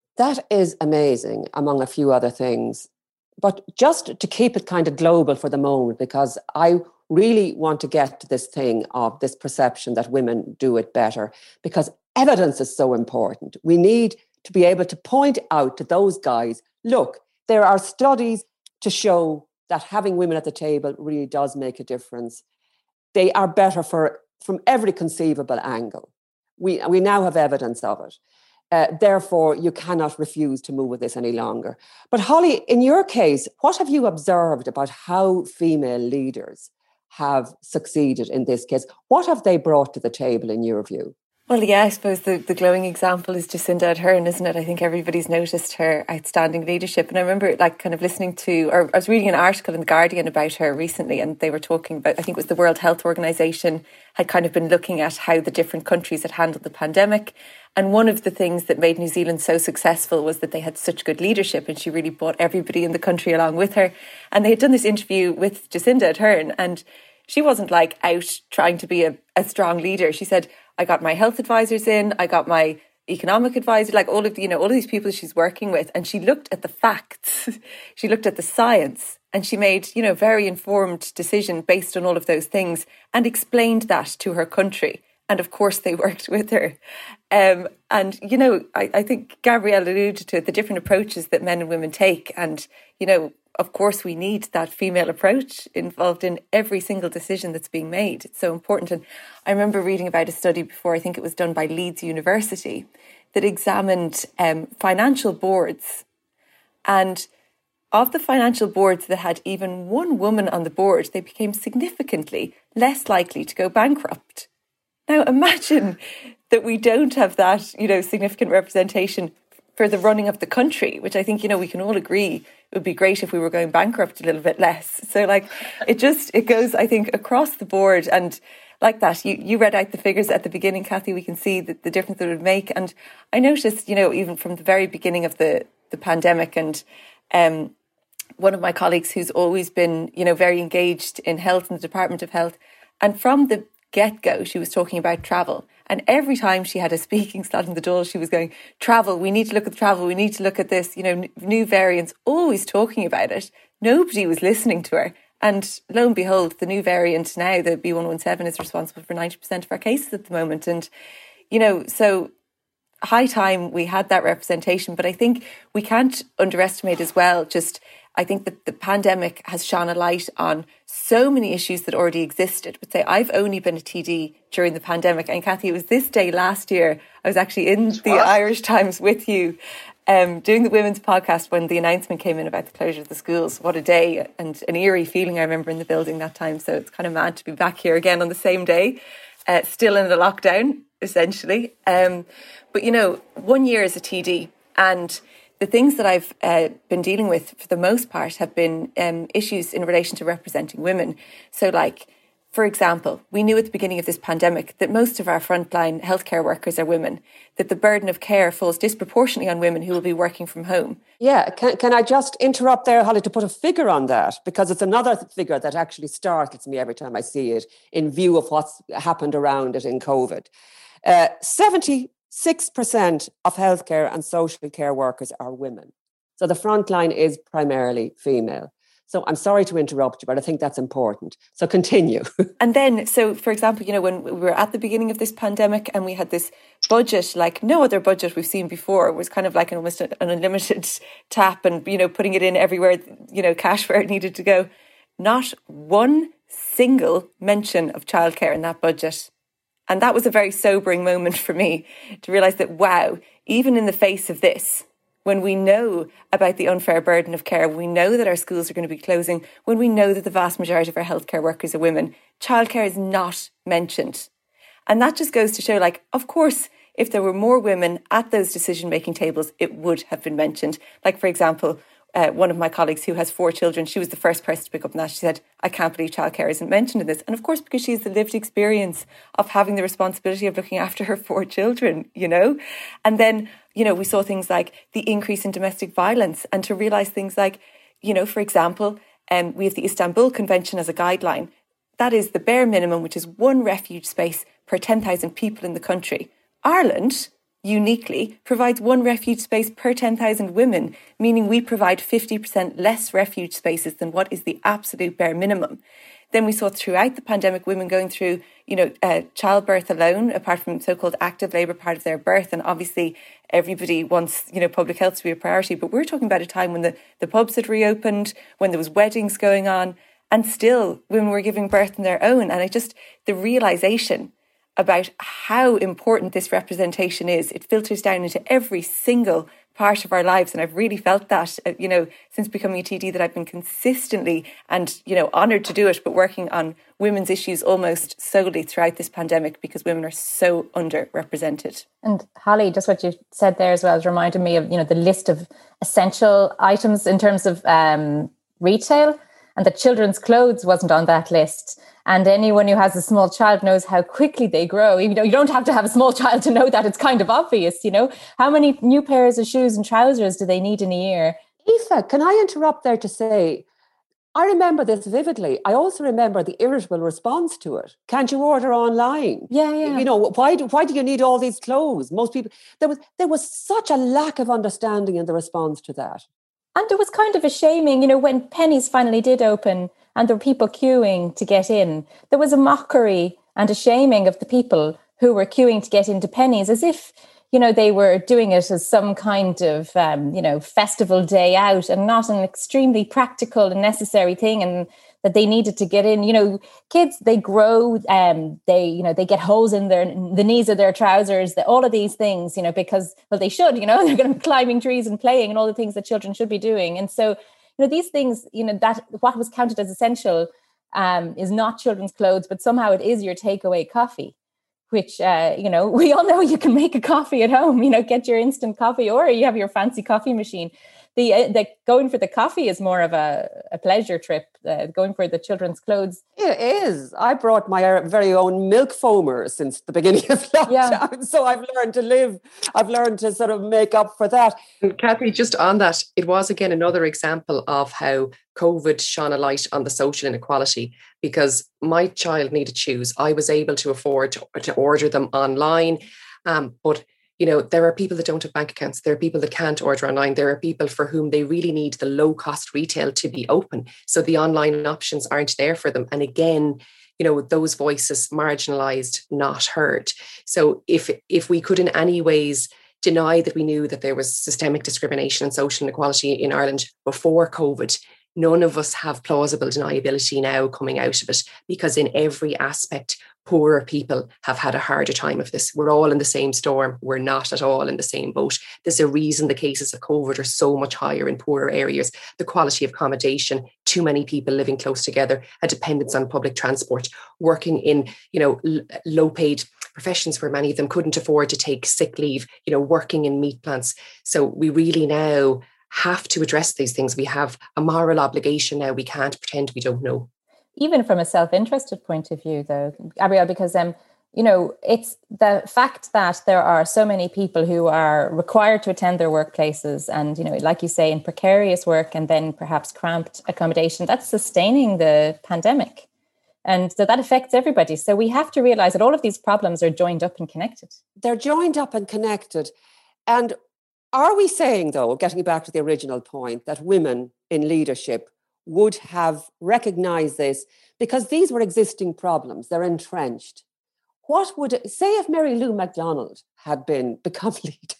That is amazing, among a few other things. But just to keep it kind of global for the moment, because I really want to get to this thing of this perception that women do it better, because evidence is so important. We need to be able to point out to those guys, look, there are studies to show that having women at the table really does make a difference. They are better for from every conceivable angle. We, we now have evidence of it. Uh, therefore, you cannot refuse to move with this any longer. But Holly, in your case, what have you observed about how female leaders have succeeded in this case? What have they brought to the table in your view? Well, yeah, I suppose the, the glowing example is Jacinda Ardern, isn't it? I think everybody's noticed her outstanding leadership. And I remember like kind of listening to, or I was reading an article in The Guardian about her recently, and they were talking about, I think it was the World Health Organization had kind of been looking at how the different countries had handled the pandemic. And one of the things that made New Zealand so successful was that they had such good leadership, and she really brought everybody in the country along with her. And they had done this interview with Jacinda Ardern, and she wasn't like out trying to be a, a strong leader. She said, I got my health advisors in, I got my economic advisor, like all of the, you know, all of these people she's working with. And she looked at the facts, she looked at the science, and she made, you know, very informed decision based on all of those things and explained that to her country. And of course they worked with her. Um, and, you know, I, I think Gabrielle alluded to the different approaches that men and women take. And, you know, of course, we need that female approach involved in every single decision that's being made. It's so important. And I remember reading about a study before, I think it was done by Leeds University, that examined um, financial boards. And of the financial boards that had even one woman on the board, they became significantly less likely to go bankrupt. Now, imagine that we don't have that, you know, significant representation for the running of the country, which I think, you know, we can all agree it would be great if we were going bankrupt a little bit less. So like it just, it goes, I think, across the board. And like that, you, you read out the figures at the beginning, Kathy, we can see the, the difference that it would make. And I noticed, you know, even from the very beginning of the, the pandemic, and um, one of my colleagues who's always been, you know, very engaged in health in the Department of Health. And from the get-go, she was talking about travel. And every time she had a speaking slot in the Dáil, she was going, travel, we need to look at the travel, we need to look at this, you know, n- new variants, always talking about it. Nobody was listening to her. And lo and behold, the new variant now, the B one one seven, is responsible for ninety percent of our cases at the moment. And, you know, so high time we had that representation. But I think we can't underestimate as well, just, I think that the pandemic has shone a light on so many issues that already existed. But say, I've only been a T D during the pandemic. And Kathy, it was this day last year, I was actually in the what? Irish Times with you um, doing the women's podcast when the announcement came in about the closure of the schools. What a day, and an eerie feeling I remember in the building that time. So it's kind of mad to be back here again on the same day, uh, still in the lockdown, essentially. Um, but, you know, one year as a T D, and the things that I've uh, been dealing with for the most part have been um, issues in relation to representing women. So like, for example, we knew at the beginning of this pandemic that most of our frontline healthcare workers are women, that the burden of care falls disproportionately on women who will be working from home. Yeah, can, can I just interrupt there, Holly, to put a figure on that? Because it's another figure that actually startles me every time I see it in view of what's happened around it in COVID. Uh, seventy-six percent of healthcare and social care workers are women. So the front line is primarily female. So I'm sorry to interrupt you, but I think that's important. So continue. And then, so for example, you know, when we were at the beginning of this pandemic and we had this budget, like no other budget we've seen before, it was kind of like an, almost an unlimited tap and, you know, putting it in everywhere, you know, cash where it needed to go. Not one single mention of childcare in that budget. And that was a very sobering moment for me to realise that, wow, even in the face of this, when we know about the unfair burden of care, we know that our schools are going to be closing, when we know that the vast majority of our healthcare workers are women, childcare is not mentioned. And that just goes to show, like, of course, if there were more women at those decision-making tables, it would have been mentioned. Like, for example, uh, one of my colleagues who has four children, she was the first person to pick up on that. She said, I can't believe childcare isn't mentioned in this. And of course, because she has the lived experience of having the responsibility of looking after her four children, you know? And then, you know, we saw things like the increase in domestic violence, and to realise things like, you know, for example, um, we have the Istanbul Convention as a guideline. That is the bare minimum, which is one refuge space per ten thousand people in the country. Ireland uniquely, provides one refuge space per ten thousand women, meaning we provide fifty percent less refuge spaces than what is the absolute bare minimum. Then we saw throughout the pandemic women going through, you know, uh, childbirth alone, apart from so-called active labour part of their birth. And obviously everybody wants, you know, public health to be a priority. But we're talking about a time when the, the pubs had reopened, when there was weddings going on, and still women were giving birth on their own. And I just, the realisation about how important this representation is, it filters down into every single part of our lives. And I've really felt that, uh, you know, since becoming a T D, that I've been consistently and, you know, honoured to do it, but working on women's issues almost solely throughout this pandemic because women are so underrepresented. And Holly, just what you said there as well has reminded me of, you know, the list of essential items in terms of um, retail, and that children's clothes wasn't on that list. And anyone who has a small child knows how quickly they grow. You know, you don't have to have a small child to know that. It's kind of obvious, you know. How many new pairs of shoes and trousers do they need in a year? Aoife, can I interrupt there to say, I remember this vividly. I also remember the irritable response to it. Can't you order online? Yeah, yeah. You know, why do, why do you need all these clothes? Most people, there was there was such a lack of understanding in the response to that. And there was kind of a shaming, you know, when Penneys finally did open and there were people queuing to get in, there was a mockery and a shaming of the people who were queuing to get into Penneys, as if, you know, they were doing it as some kind of, um, you know, festival day out and not an extremely practical and necessary thing, and that they needed to get in. You know, kids, they grow, um, they, you know, they get holes in their the knees of their trousers, the, all of these things, you know, because, well, they should, you know, they're going to be climbing trees and playing and all the things that children should be doing. And so, you know, these things, you know, that what was counted as essential um, is not children's clothes, but somehow it is your takeaway coffee, which, uh, you know, we all know you can make a coffee at home, you know, get your instant coffee, or you have your fancy coffee machine. The, uh, the going for the coffee is more of a, a pleasure trip. Uh, going for the children's clothes, it is. I brought my very own milk foamer since the beginning of lockdown, yeah. So I've learned to live. I've learned to sort of make up for that. And Kathy, just on that, it was again another example of how COVID shone a light on the social inequality, because my child needed shoes. I was able to afford to, to order them online, um, but you know, there are people that don't have bank accounts. There are people that can't order online. There are people for whom they really need the low cost retail to be open. So the online options aren't there for them. And again, you know, those voices marginalized, not heard. So if if we could in any ways deny that we knew that there was systemic discrimination and social inequality in Ireland before COVID, none of us have plausible deniability now coming out of it, because in every aspect, poorer people have had a harder time of this. We're all in the same storm. We're not at all in the same boat. There's a reason the cases of COVID are so much higher in poorer areas. The quality of accommodation, too many people living close together, a dependence on public transport, working in, you know, l- low paid professions where many of them couldn't afford to take sick leave, you know, working in meat plants. So we really now have to address these things. We have a moral obligation now. We can't pretend we don't know. Even from a self-interested point of view, though, Gabrielle, because, um, you know, it's the fact that there are so many people who are required to attend their workplaces and, you know, like you say, in precarious work and then perhaps cramped accommodation, that's sustaining the pandemic. And so that affects everybody. So we have to realize that all of these problems are joined up and connected. They're joined up and connected. And are we saying, though, getting back to the original point, that women in leadership would have recognized this because these were existing problems, they're entrenched? What would it, say if Mary Lou McDonald had been become leader,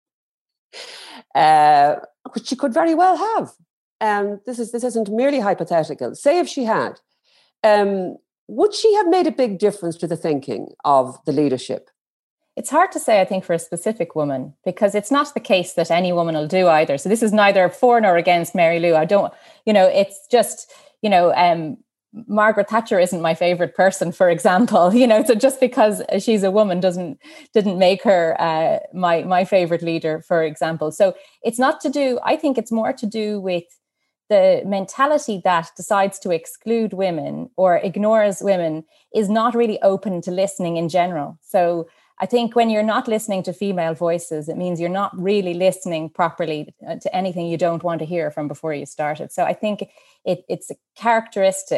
uh, which she could very well have. Um, this is this isn't merely hypothetical. Say if she had, um, would she have made a big difference to the thinking of the leadership? It's hard to say, I think, for a specific woman, because it's not the case that any woman will do either. So this is neither for nor against Mary Lou. I don't, you know, it's just, you know, um, Margaret Thatcher isn't my favorite person, for example, you know, so just because she's a woman doesn't, didn't make her uh, my, my favorite leader, for example. So it's not to do, I think it's more to do with the mentality that decides to exclude women or ignores women is not really open to listening in general. So I think when you're not listening to female voices, it means you're not really listening properly to anything you don't want to hear from before you started. So I think it, it's a characteristic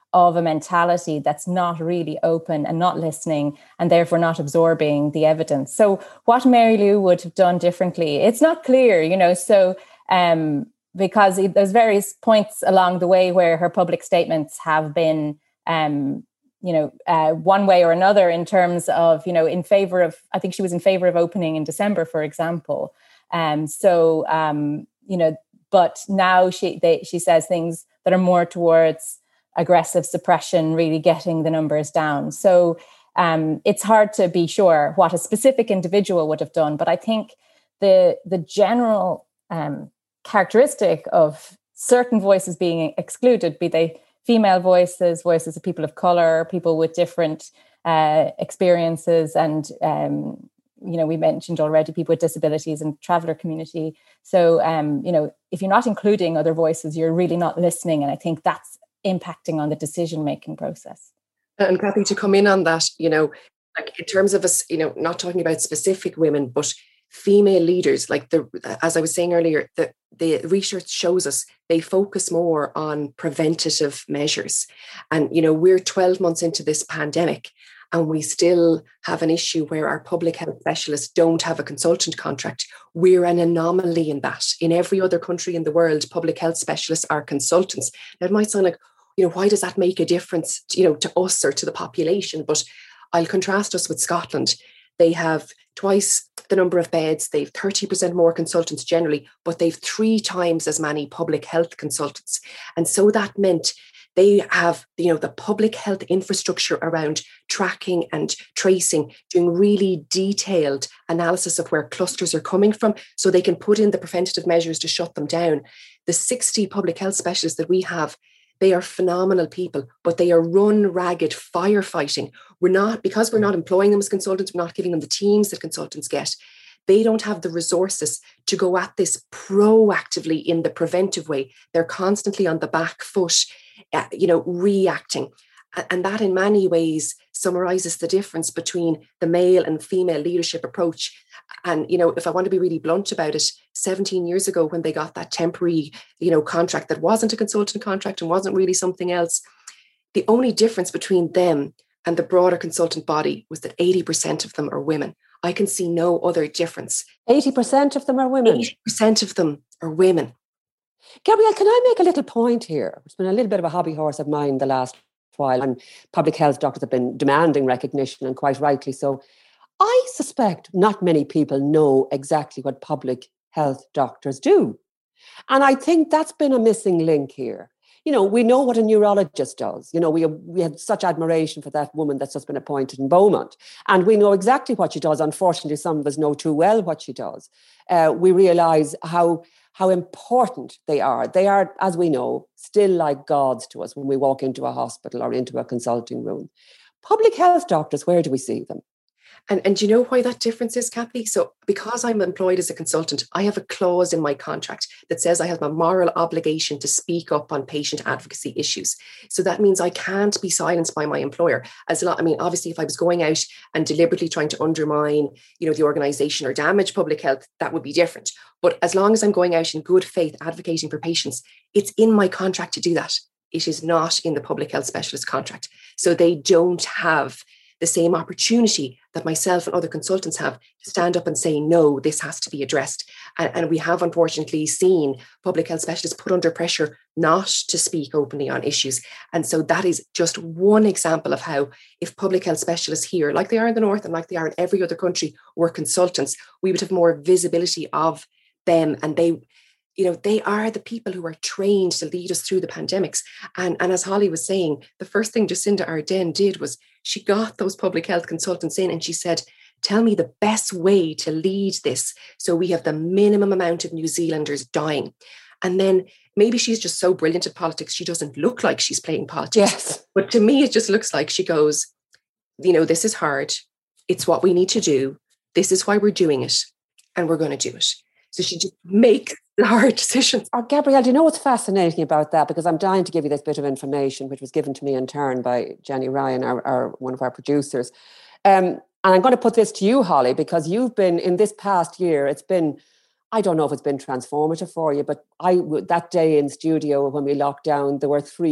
of a mentality that's not really open and not listening and therefore not absorbing the evidence. So what Mary Lou would have done differently, it's not clear, you know, so um, because there's various points along the way where her public statements have been, um, you know, uh, one way or another in terms of, you know, in favor of, I think she was in favor of opening in December, for example. Um, so, um, you know, but now she they, she says things that are more towards aggressive suppression, really getting the numbers down. So um, it's hard to be sure what a specific individual would have done. But I think the the general um, characteristic of certain voices being excluded, be they female voices, voices of people of color, people with different uh, experiences, and um, you know, we mentioned already people with disabilities and traveller community. So um, you know, if you're not including other voices, you're really not listening, and I think that's impacting on the decision-making process. And Kathy, to come in on that, you know, like in terms of us, you know, not talking about specific women, but female leaders, like the, as I was saying earlier, the, the research shows us they focus more on preventative measures. And, you know, we're twelve months into this pandemic and we still have an issue where our public health specialists don't have a consultant contract. We're an anomaly in that. In every other country in the world, public health specialists are consultants. Now, it might sound like, you know, why does that make a difference, you know, to us or to the population? But I'll contrast us with Scotland. They have twice the number of beds. They've thirty percent more consultants generally, but they've three times as many public health consultants. And so that meant they have, you know, the public health infrastructure around tracking and tracing, doing really detailed analysis of where clusters are coming from so they can put in the preventative measures to shut them down. The sixty public health specialists that we have, they are phenomenal people, but they are run ragged firefighting. We're not, because we're not employing them as consultants, we're not giving them the teams that consultants get. They don't have the resources to go at this proactively in the preventive way. They're constantly on the back foot, uh, you know, reacting. And that in many ways summarizes the difference between the male and female leadership approach. And, you know, if I want to be really blunt about it, seventeen years ago when they got that temporary, you know, contract that wasn't a consultant contract and wasn't really something else, the only difference between them and the broader consultant body was that eighty percent of them are women. I can see no other difference. eighty percent of them are women? eighty percent of them are women. Gabrielle, can I make a little point here? It's been a little bit of a hobby horse of mine the last while, and public health doctors have been demanding recognition, and quite rightly so. I suspect not many people know exactly what public health doctors do. And I think that's been a missing link here. You know, we know what a neurologist does. You know, we we have such admiration for that woman that's just been appointed in Beaumont. And we know exactly what she does. Unfortunately, some of us know too well what she does. Uh, we realise how how important they are. They are, as we know, still like gods to us when we walk into a hospital or into a consulting room. Public health doctors, where do we see them? And, and do you know why that difference is, Kathy? So because I'm employed as a consultant, I have a clause in my contract that says I have a moral obligation to speak up on patient advocacy issues. So that means I can't be silenced by my employer. As a lot, I mean, obviously, if I was going out and deliberately trying to undermine, you know, the organisation or damage public health, that would be different. But as long as I'm going out in good faith advocating for patients, it's in my contract to do that. It is not in the public health specialist contract. So they don't have the same opportunity that myself and other consultants have to stand up and say, no, this has to be addressed. And, and we have unfortunately seen public health specialists put under pressure not to speak openly on issues. And so that is just one example of how if public health specialists here, like they are in the North and like they are in every other country, were consultants, we would have more visibility of them. And they, you know, they are the people who are trained to lead us through the pandemics. And, and as Holly was saying, the first thing Jacinda Ardern did was she got those public health consultants in and she said, tell me the best way to lead this so we have the minimum amount of New Zealanders dying. And then maybe she's just so brilliant at politics, she doesn't look like she's playing politics. Yes. But to me, it just looks like she goes, you know, this is hard. It's what we need to do. This is why we're doing it. And we're going to do it. So she just makes the hard decisions. Oh, Gabrielle, do you know what's fascinating about that? Because I'm dying to give you this bit of information, which was given to me in turn by Jenny Ryan, our, our one of our producers. Um, and I'm going to put this to you, Holly, because you've been, in this past year, it's been, I don't know if it's been transformative for you, but I that day in studio when we locked down, there were three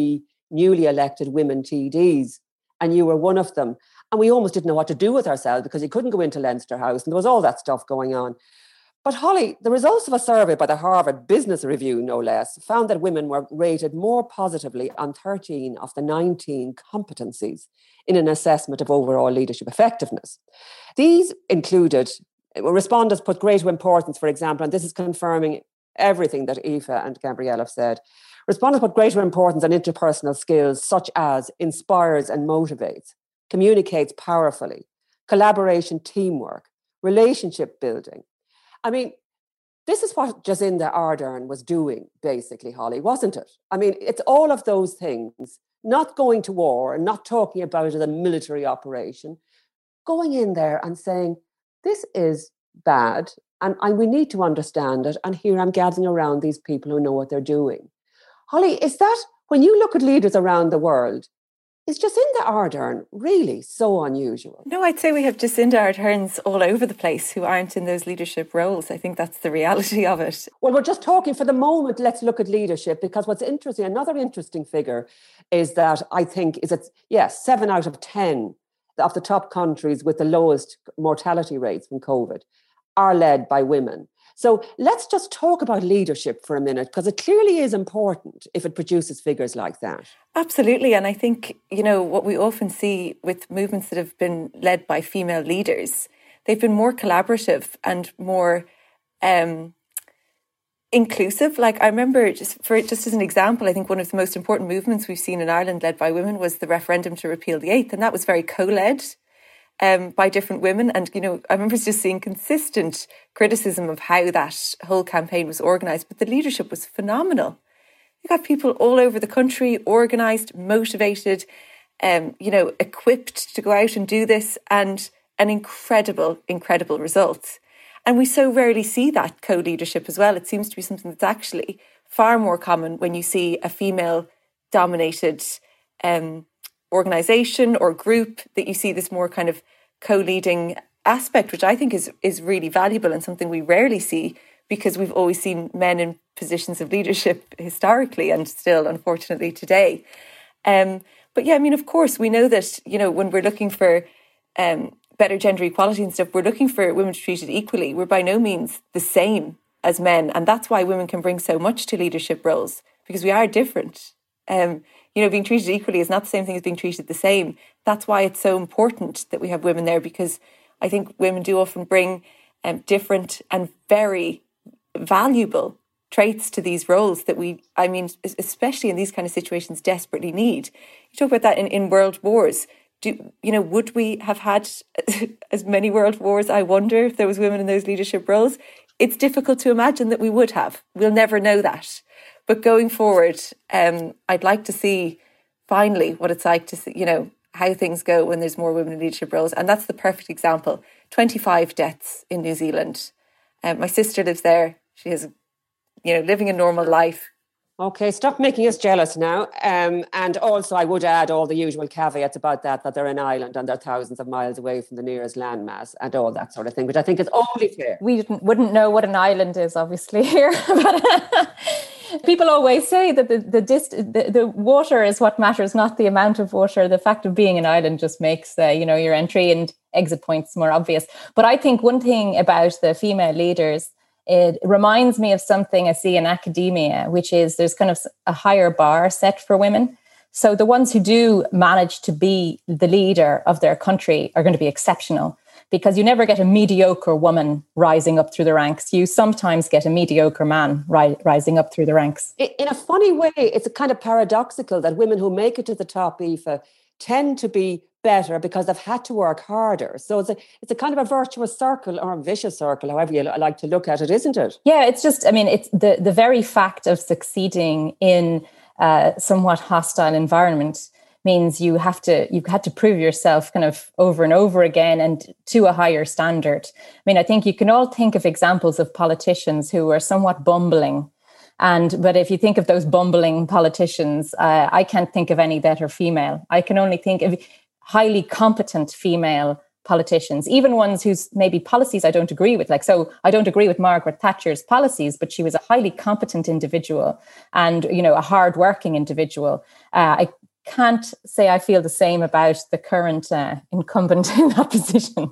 newly elected women T Ds, and you were one of them. And we almost didn't know what to do with ourselves because you couldn't go into Leinster House and there was all that stuff going on. But Holly, the results of a survey by the Harvard Business Review, no less, found that women were rated more positively on thirteen of the nineteen competencies in an assessment of overall leadership effectiveness. These included, respondents put greater importance, for example, and this is confirming everything that Aoife and Gabrielle have said. Respondents put greater importance on interpersonal skills such as inspires and motivates, communicates powerfully, collaboration, teamwork, relationship building. I mean, this is what Jacinda Ardern was doing, basically, Holly, wasn't it? I mean, it's all of those things, not going to war and not talking about it as a military operation, going in there and saying, this is bad and, and we need to understand it. And here I'm gathering around these people who know what they're doing. Holly, is that, when you look at leaders around the world, is Jacinda Ardern really so unusual? No, I'd say we have Jacinda Ardern's all over the place who aren't in those leadership roles. I think that's the reality of it. Well, we're just talking for the moment, let's look at leadership, because what's interesting, another interesting figure is that I think is that, yes, seven out of ten of the top countries with the lowest mortality rates from COVID are led by women. So let's just talk about leadership for a minute, because it clearly is important if it produces figures like that. Absolutely. And I think, you know, what we often see with movements that have been led by female leaders, they've been more collaborative and more um, inclusive. Like I remember, just for just as an example, I think one of the most important movements we've seen in Ireland led by women was the referendum to repeal the Eighth. And that was very co-led. Um, by different women. And, you know, I remember just seeing consistent criticism of how that whole campaign was organised, but the leadership was phenomenal. You got people all over the country, organised, motivated, um, you know, equipped to go out and do this, and an incredible, incredible result. And we so rarely see that co-leadership as well. It seems to be something that's actually far more common when you see a female-dominated um organisation or group, that you see this more kind of co-leading aspect, which I think is is really valuable and something we rarely see, because we've always seen men in positions of leadership historically and still, unfortunately, today. Um, but yeah, I mean, of course, we know that, you know, when we're looking for um, better gender equality and stuff, we're looking for women to be treated equally. We're by no means the same as men. And that's why women can bring so much to leadership roles, because we are different. Um, you know, being treated equally is not the same thing as being treated the same. That's why it's so important that we have women there, because I think women do often bring um, different and very valuable traits to these roles that we, I mean, especially in these kind of situations, desperately need. You talk about that in, in world wars. Do you know, would we have had as many world wars, I wonder, if there was women in those leadership roles? It's difficult to imagine that we would have. We'll never know that. But going forward, um, I'd like to see finally what it's like to see, you know, how things go when there's more women in leadership roles. And that's the perfect example. twenty-five deaths in New Zealand. Um, my sister lives there. She is, you know, living a normal life. Okay, stop making us jealous now. Um, and also I would add all the usual caveats about that, that they're an island and they're thousands of miles away from the nearest landmass and all that sort of thing, which I think is only fair. We didn't, wouldn't know what an island is, obviously, here. But people always say that the the, dist- the the water is what matters, not the amount of water. The fact of being an island just makes, uh, you know, your entry and exit points more obvious. But I think one thing about the female leaders, it reminds me of something I see in academia, which is there's kind of a higher bar set for women. So the ones who do manage to be the leader of their country are going to be exceptional, because you never get a mediocre woman rising up through the ranks. You sometimes get a mediocre man ri- rising up through the ranks. In a funny way, it's a kind of paradoxical that women who make it to the top, Aoife, tend to be better because they've had to work harder. So it's a it's a kind of a virtuous circle, or a vicious circle, however you like to look at it, isn't it? Yeah, it's just, I mean, it's the, the very fact of succeeding in a somewhat hostile environment means you have to, you've had to prove yourself kind of over and over again and to a higher standard. I mean, I think you can all think of examples of politicians who are somewhat bumbling. And but if you think of those bumbling politicians, uh, I can't think of any that are female. I can only think of highly competent female politicians, even ones whose maybe policies I don't agree with. Like, so I don't agree with Margaret Thatcher's policies, but she was a highly competent individual and, you know, a hardworking individual. Uh, I can't say I feel the same about the current uh, incumbent in that position.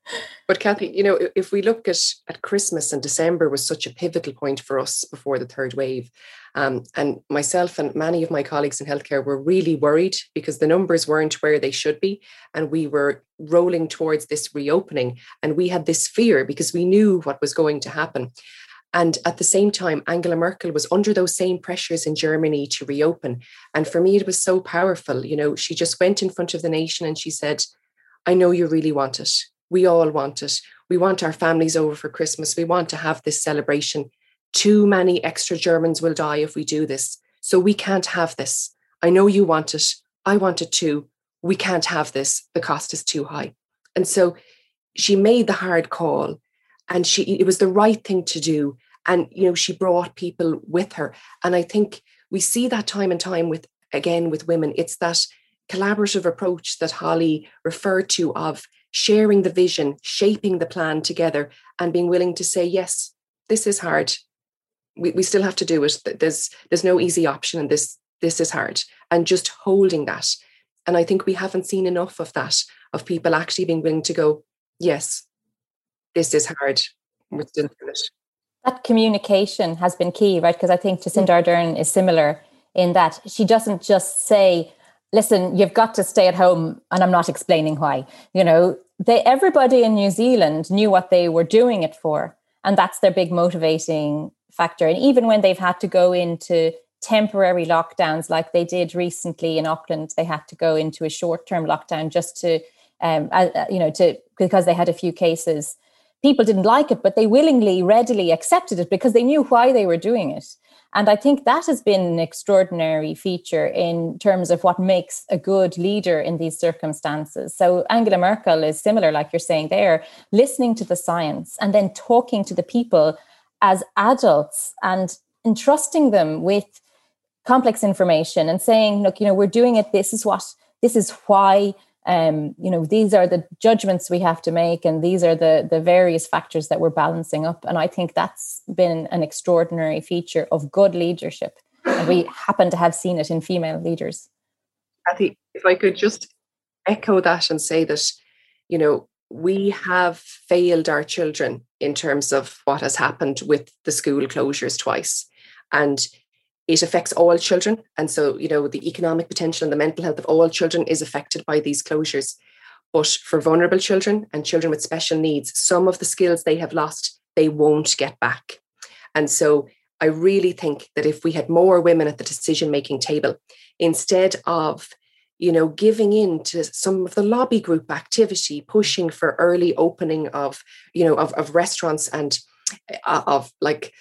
But Kathy, you know, if we look at, at Christmas, and December was such a pivotal point for us before the third wave. Um, and myself and many of my colleagues in healthcare were really worried because the numbers weren't where they should be. And we were rolling towards this reopening. And we had this fear because we knew what was going to happen. And at the same time, Angela Merkel was under those same pressures in Germany to reopen. And for me, it was so powerful. You know, she just went in front of the nation and she said, I know you really want it. We all want it. We want our families over for Christmas. We want to have this celebration. Too many extra Germans will die if we do this. So we can't have this. I know you want it. I want it too. We can't have this. The cost is too high. And so she made the hard call, and she it was the right thing to do. And, you know, she brought people with her. And I think we see that time and time with, again, with women. It's that collaborative approach that Holly referred to of sharing the vision, shaping the plan together, and being willing to say, yes, this is hard. We, we still have to do it. There's there's no easy option, and this this is hard. And just holding that. And I think we haven't seen enough of that, of people actually being willing to go, yes, this is hard. We're still doing it. That communication has been key, right? Because I think Jacinda Ardern is similar in that she doesn't just say, listen, you've got to stay at home and I'm not explaining why. You know, they everybody in New Zealand knew what they were doing it for. And that's their big motivating factor. And even when they've had to go into temporary lockdowns, like they did recently in Auckland, they had to go into a short-term lockdown just to, um, uh, you know, to because they had a few cases. People didn't like it, but they willingly, readily accepted it because they knew why they were doing it. And I think that has been an extraordinary feature in terms of what makes a good leader in these circumstances. So Angela Merkel is similar, like you're saying there, listening to the science and then talking to the people as adults and entrusting them with complex information and saying, look, you know, we're doing it. This is what, this is why. Um, you know, these are the judgments we have to make, and these are the the various factors that we're balancing up. And I think that's been an extraordinary feature of good leadership. And we happen to have seen it in female leaders. Kathy, if I could just echo that and say that, you know, we have failed our children in terms of what has happened with the school closures twice. And it affects all children. And so, you know, the economic potential and the mental health of all children is affected by these closures. But for vulnerable children and children with special needs, some of the skills they have lost, they won't get back. And so I really think that if we had more women at the decision-making table, instead of, you know, giving in to some of the lobby group activity, pushing for early opening of, you know, of, of restaurants and uh, of like,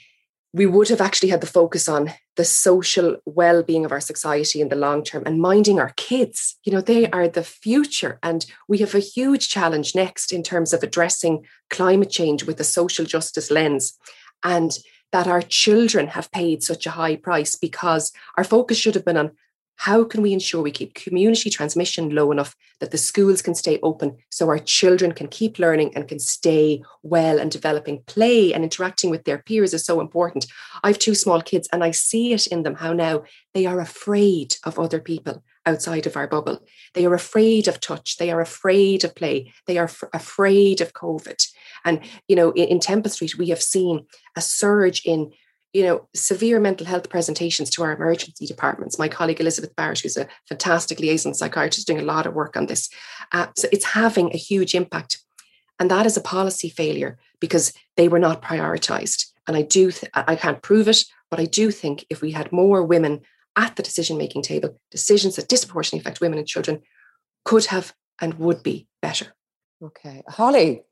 we would have actually had the focus on the social well-being of our society in the long term and minding our kids. You know, they are the future. And we have a huge challenge next in terms of addressing climate change with a social justice lens. And that our children have paid such a high price because our focus should have been on how can we ensure we keep community transmission low enough that the schools can stay open so our children can keep learning and can stay well and developing. Play and interacting with their peers is so important. I have two small kids and I see it in them how now they are afraid of other people outside of our bubble. They are afraid of touch. They are afraid of play. They are f- afraid of COVID. And, you know, in, in Temple Street, we have seen a surge in you know, severe mental health presentations to our emergency departments. My colleague Elizabeth Barrett, who's a fantastic liaison psychiatrist, doing a lot of work on this. Uh, so it's having a huge impact. And that is a policy failure because they were not prioritised. And I do, th- I can't prove it, but I do think if we had more women at the decision-making table, decisions that disproportionately affect women and children could have and would be better. Okay. Holly,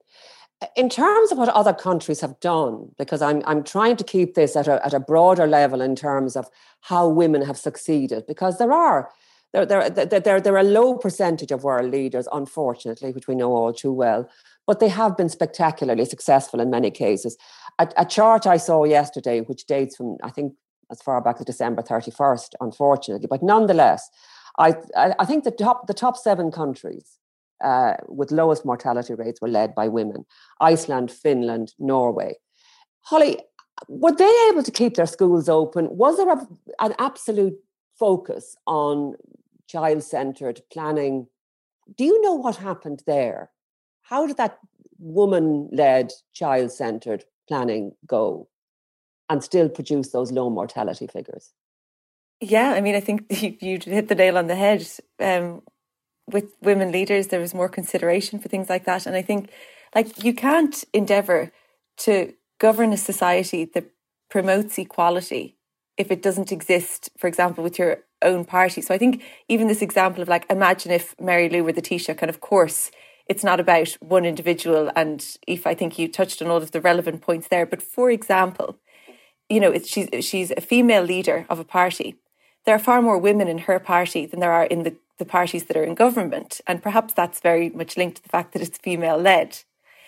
in terms of what other countries have done, because I'm I'm trying to keep this at a at a broader level in terms of how women have succeeded, because there are there there there there, there are a low percentage of world leaders, unfortunately, which we know all too well, but they have been spectacularly successful in many cases. A, a chart I saw yesterday, which dates from I think as far back as December thirty-first, unfortunately, but nonetheless, I I, I think the top the top seven countries uh, with lowest mortality rates were led by women. Iceland, Finland, Norway. Holly, were they able to keep their schools open? Was there a, an absolute focus on child-centred planning? Do you know what happened there? How did that woman-led, child-centred planning go and still produce those low mortality figures? Yeah, I mean, I think you, you hit the nail on the head. Um, with women leaders, there was more consideration for things like that. And I think, like, you can't endeavour to govern a society that promotes equality if it doesn't exist, for example, with your own party. So I think even this example of, like, imagine if Mary Lou were the Taoiseach, and of course, it's not about one individual. And Aoife, I think you touched on all of the relevant points there. But for example, you know, it's, she's, she's a female leader of a party. There are far more women in her party than there are in the, the parties that are in government. And perhaps that's very much linked to the fact that it's female-led.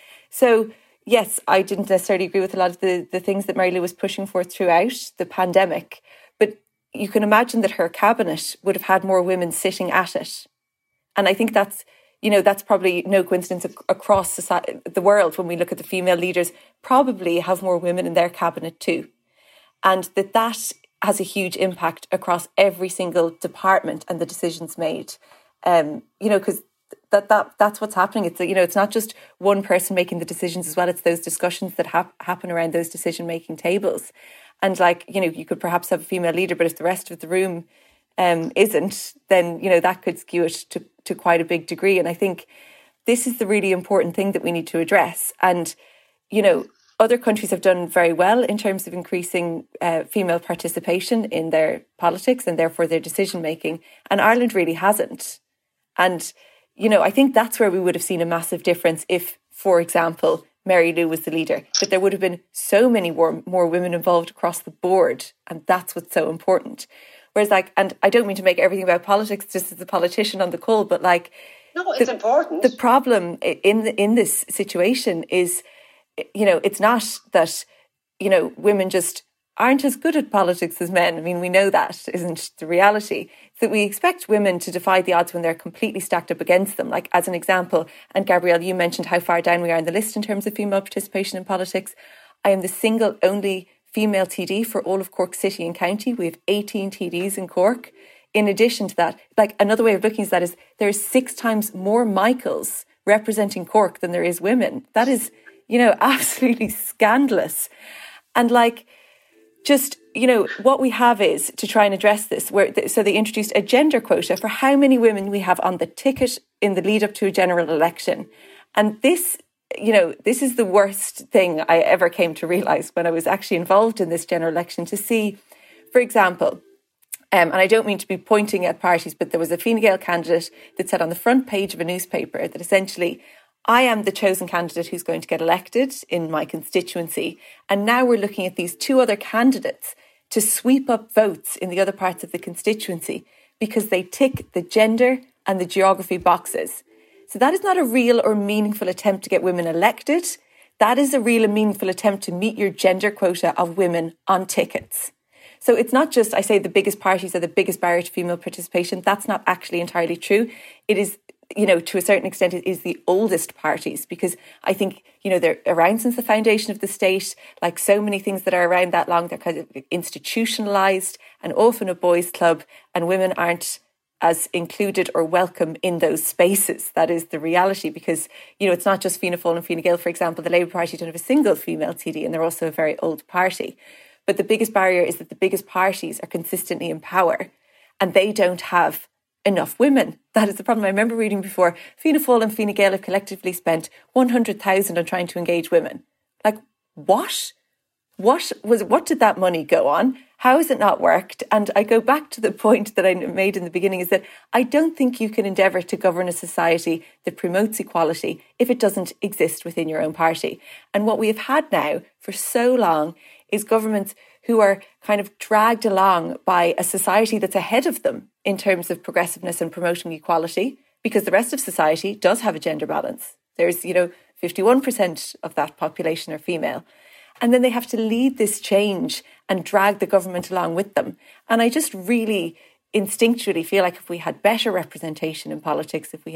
So, yes, I didn't necessarily agree with a lot of the, the things that Mary Lou was pushing for throughout the pandemic. But you can imagine that her cabinet would have had more women sitting at it. And I think that's, you know, that's probably no coincidence across society, the world, when we look at the female leaders, probably have more women in their cabinet too. And that that has a huge impact across every single department and the decisions made. Um, you know, because that that that's what's happening. It's, you know, it's not just one person making the decisions as well. It's those discussions that hap- happen around those decision-making tables. And, like, you know, you could perhaps have a female leader, but if the rest of the room um, isn't, then, you know, that could skew it to, to quite a big degree. And I think this is the really important thing that we need to address. And, you know, other countries have done very well in terms of increasing uh, female participation in their politics and therefore their decision-making. And Ireland really hasn't. And, you know, I think that's where we would have seen a massive difference if, for example, Mary Lou was the leader, that there would have been so many more, more women involved across the board. And that's what's so important. Whereas, like, and I don't mean to make everything about politics just as a politician on the call, but, like, no, it's the, important. The problem in the, in this situation is, you know, it's not that, you know, women just aren't as good at politics as men. I mean, we know that isn't the reality. It's that we expect women to defy the odds when they're completely stacked up against them. Like, as an example, and Gabrielle, you mentioned how far down we are in the list in terms of female participation in politics. I am the single only female T D for all of Cork City and County. We have eighteen T Ds in Cork. In addition to that, like, another way of looking at that is there is six times more Michaels representing Cork than there is women. That is, you know, absolutely scandalous. And, like, just, you know, what we have is to try and address this. Where so they introduced a gender quota for how many women we have on the ticket in the lead up to a general election. And this, you know, this is the worst thing I ever came to realise when I was actually involved in this general election, to see, for example, um, and I don't mean to be pointing at parties, but there was a Fine Gael candidate that said on the front page of a newspaper that essentially, I am the chosen candidate who's going to get elected in my constituency. And now we're looking at these two other candidates to sweep up votes in the other parts of the constituency because they tick the gender and the geography boxes. So that is not a real or meaningful attempt to get women elected. That is a real and meaningful attempt to meet your gender quota of women on tickets. So it's not just, I say, the biggest parties are the biggest barrier to female participation. That's not actually entirely true. It is, you know, to a certain extent, it is the oldest parties, because I think, you know, they're around since the foundation of the state. Like so many things that are around that long, they're kind of institutionalised and often a boys' club, and women aren't as included or welcome in those spaces. That is the reality, because, you know, it's not just Fianna Fáil and Fine Gael. For example, the Labour Party don't have a single female T D, and they're also a very old party. But the biggest barrier is that the biggest parties are consistently in power and they don't have enough women. That is the problem. I remember reading before, Fianna Fáil and Fine Gael have collectively spent one hundred thousand on trying to engage women. Like, what? What was? What did that money go on? How has it not worked? And I go back to the point that I made in the beginning, is that I don't think you can endeavour to govern a society that promotes equality if it doesn't exist within your own party. And what we have had now for so long is governments who are kind of dragged along by a society that's ahead of them in terms of progressiveness and promoting equality, because the rest of society does have a gender balance. There's, you know, fifty-one percent of that population are female. And then they have to lead this change and drag the government along with them. And I just really instinctually feel like if we had better representation in politics, if we had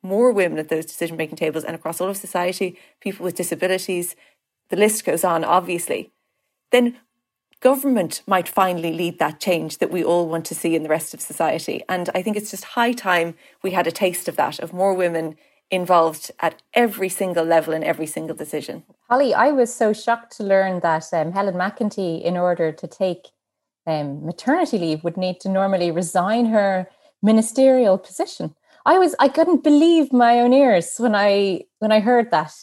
more women at those decision-making tables and across all of society, people with disabilities, the list goes on, obviously, then government might finally lead that change that we all want to see in the rest of society. And I think it's just high time we had a taste of that, of more women involved at every single level in every single decision. Holly, I was so shocked to learn that um, Helen McEntee, in order to take um, maternity leave, would need to normally resign her ministerial position. I was I couldn't believe my own ears when I when I heard that.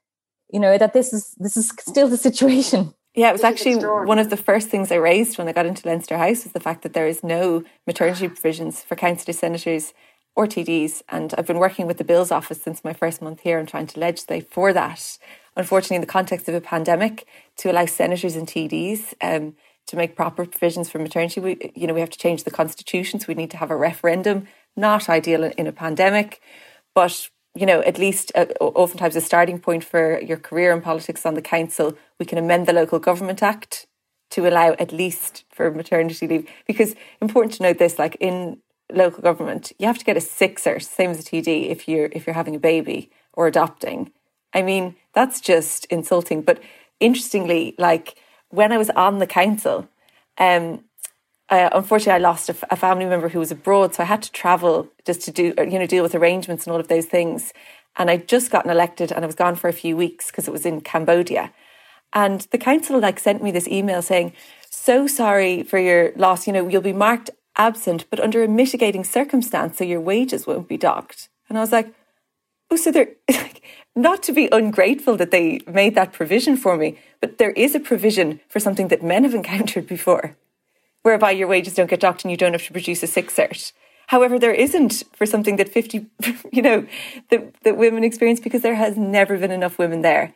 You know, that this is this is still the situation. Yeah, it was actually one of the first things I raised when I got into Leinster House, was the fact that there is no maternity provisions for councillors, senators or T Ds. And I've been working with the Bills Office since my first month here and trying to legislate for that. Unfortunately, in the context of a pandemic, to allow senators and T Ds um, to make proper provisions for maternity, we, you know, we have to change the constitution, so we need to have a referendum. Not ideal in a pandemic, but you know, at least uh, oftentimes a starting point for your career in politics on the council. We can amend the Local Government Act to allow at least for maternity leave. Because important to note this, like in local government, you have to get a sixer, same as a T D, if you're if you're having a baby or adopting. I mean, that's just insulting. But interestingly, like when I was on the council, um, Uh, unfortunately, I lost a, a family member who was abroad, so I had to travel just to do, you know, deal with arrangements and all of those things. And I'd just gotten elected, and I was gone for a few weeks because it was in Cambodia. And the council like sent me this email saying, "So sorry for your loss. You know, you'll be marked absent, but under a mitigating circumstance, so your wages won't be docked." And I was like, "Oh, so they're like, not to be ungrateful that they made that provision for me, but there is a provision for something that men have encountered before, whereby your wages don't get docked and you don't have to produce a sick cert. However, there isn't for something that fifty, you know, that, that women experience, because there has never been enough women there.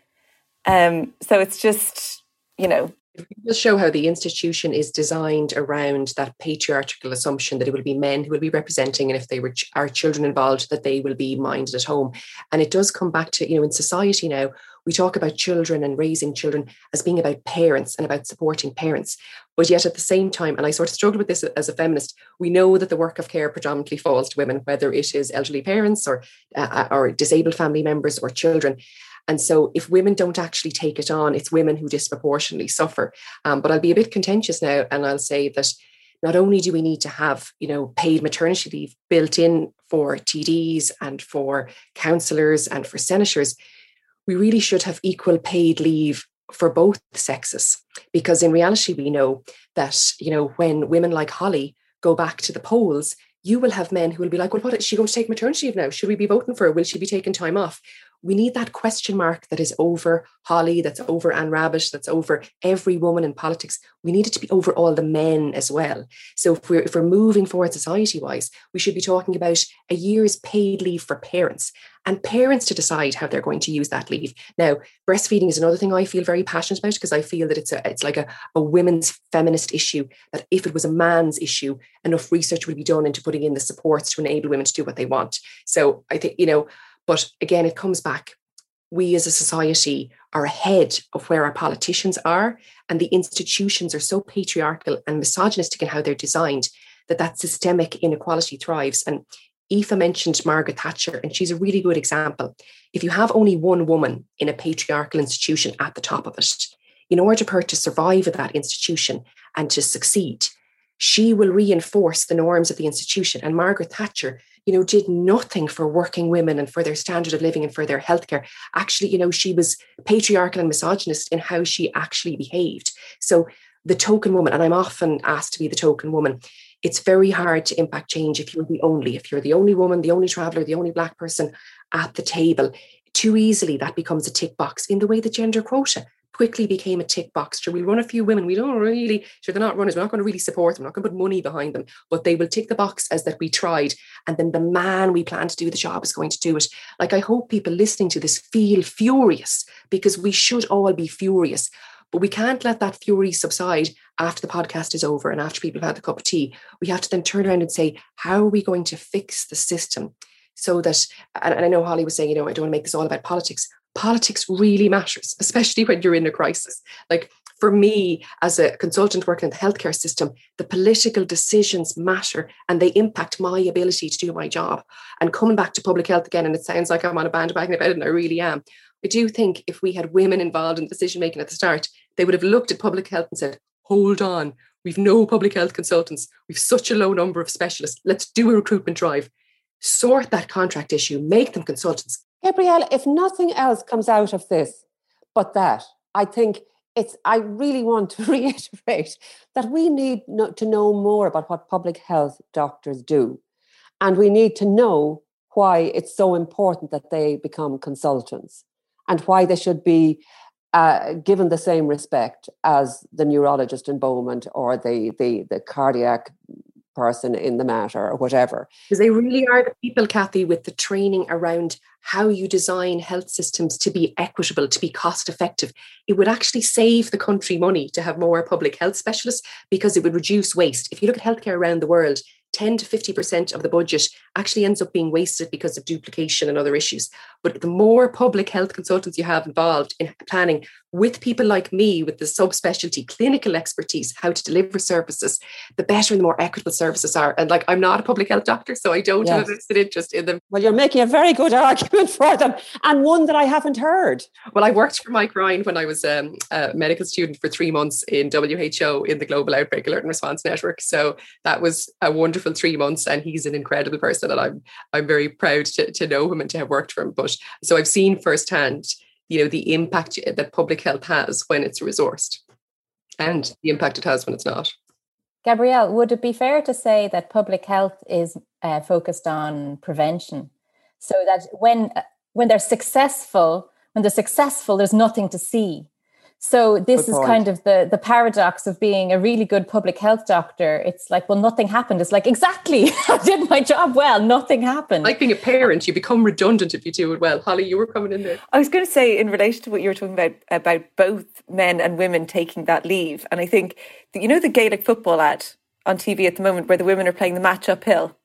Um, so it's just, you know. It will show how the institution is designed around that patriarchal assumption that it will be men who will be representing, and if they were ch- are children involved, that they will be minded at home. And it does come back to, you know, in society now, we talk about children and raising children as being about parents and about supporting parents. But yet at the same time, and I sort of struggle with this as a feminist, we know that the work of care predominantly falls to women, whether it is elderly parents or, uh, or disabled family members or children. And so if women don't actually take it on, it's women who disproportionately suffer. Um, but I'll be a bit contentious now, and I'll say that not only do we need to have, you know, paid maternity leave built in for T Ds and for councillors and for senators, we really should have equal paid leave for both sexes. Because in reality, we know that, you know, when women like Holly go back to the polls, you will have men who will be like, well, what is she going to take maternity leave now? Should we be voting for her? Will she be taking time off? We need that question mark that is over Holly, that's over Anne Rabbitte, that's over every woman in politics. We need it to be over all the men as well. So if we're, if we're moving forward society-wise, we should be talking about a year's paid leave for parents, and parents to decide how they're going to use that leave. Now, breastfeeding is another thing I feel very passionate about, because I feel that it's a, it's like a, a women's feminist issue, that if it was a man's issue, enough research would be done into putting in the supports to enable women to do what they want. So I think, you know, but again, it comes back. We as a society are ahead of where our politicians are, and the institutions are so patriarchal and misogynistic in how they're designed that that systemic inequality thrives. And Aoife mentioned Margaret Thatcher, and she's a really good example. If you have only one woman in a patriarchal institution at the top of it, in order for her to survive at that institution and to succeed, she will reinforce the norms of the institution. And Margaret Thatcher, you know, did nothing for working women and for their standard of living and for their healthcare. Actually, you know, she was patriarchal and misogynist in how she actually behaved. So the token woman, and I'm often asked to be the token woman, it's very hard to impact change if you're the only, if you're the only woman, the only traveller, the only Black person at the table. Too easily that becomes a tick box, in the way the gender quota quickly became a tick box. Sure, we'll run a few women. We don't really, sure, they're not runners. We're not going to really support them. We're not going to put money behind them, but they will tick the box as that we tried. And then the man we plan to do the job is going to do it. Like, I hope people listening to this feel furious, because we should all be furious, but we can't let that fury subside after the podcast is over and after people have had a cup of tea. We have to then turn around and say, how are we going to fix the system so that, and I know Holly was saying, you know, I don't want to make this all about politics. Politics really matters, especially when you're in a crisis. Like, for me, as a consultant working in the healthcare system, the political decisions matter and they impact my ability to do my job. And coming back to public health again, and it sounds like I'm on a bandwagon about it, and I really am. I do think if we had women involved in decision making at the start, they would have looked at public health and said, hold on, we've no public health consultants. We've such a low number of specialists. Let's do a recruitment drive. Sort that contract issue, make them consultants. Gabrielle, if nothing else comes out of this but that, I think it's, I really want to reiterate that we need no, to know more about what public health doctors do. And we need to know why it's so important that they become consultants and why they should be uh, given the same respect as the neurologist in Beaumont or the, the, the cardiac person in the matter or whatever. Because they really are the people, Kathy, with the training around how you design health systems to be equitable, to be cost effective. It would actually save the country money to have more public health specialists because it would reduce waste. If you look at healthcare around the world, ten to fifty percent of the budget actually ends up being wasted because of duplication and other issues. But the more public health consultants you have involved in planning with people like me, with the subspecialty clinical expertise, how to deliver services, the better and the more equitable services are. And like, I'm not a public health doctor, so I don't yes. have a vested interest in them. Well, you're making a very good argument for them, and one that I haven't heard. Well, I worked for Mike Ryan when I was um, a medical student for three months in W H O in the Global Outbreak Alert and Response Network. So that was a wonderful three months, and he's an incredible person, and I'm I'm very proud to, to know him and to have worked for him. But so I've seen firsthand, you know, the impact that public health has when it's resourced and the impact it has when it's not. Gabrielle, would it be fair to say that public health is uh, focused on prevention, so that when uh, when they're successful, when they're successful, there's nothing to see? So this is kind of the, the paradox of being a really good public health doctor. It's like, well, nothing happened. It's like, exactly, I did my job well, nothing happened. Like being a parent, you become redundant if you do it well. Holly, you were coming in there. I was going to say, in relation to what you were talking about, about both men and women taking that leave. And I think, you know, the Gaelic football ad on T V at the moment where the women are playing the match uphill?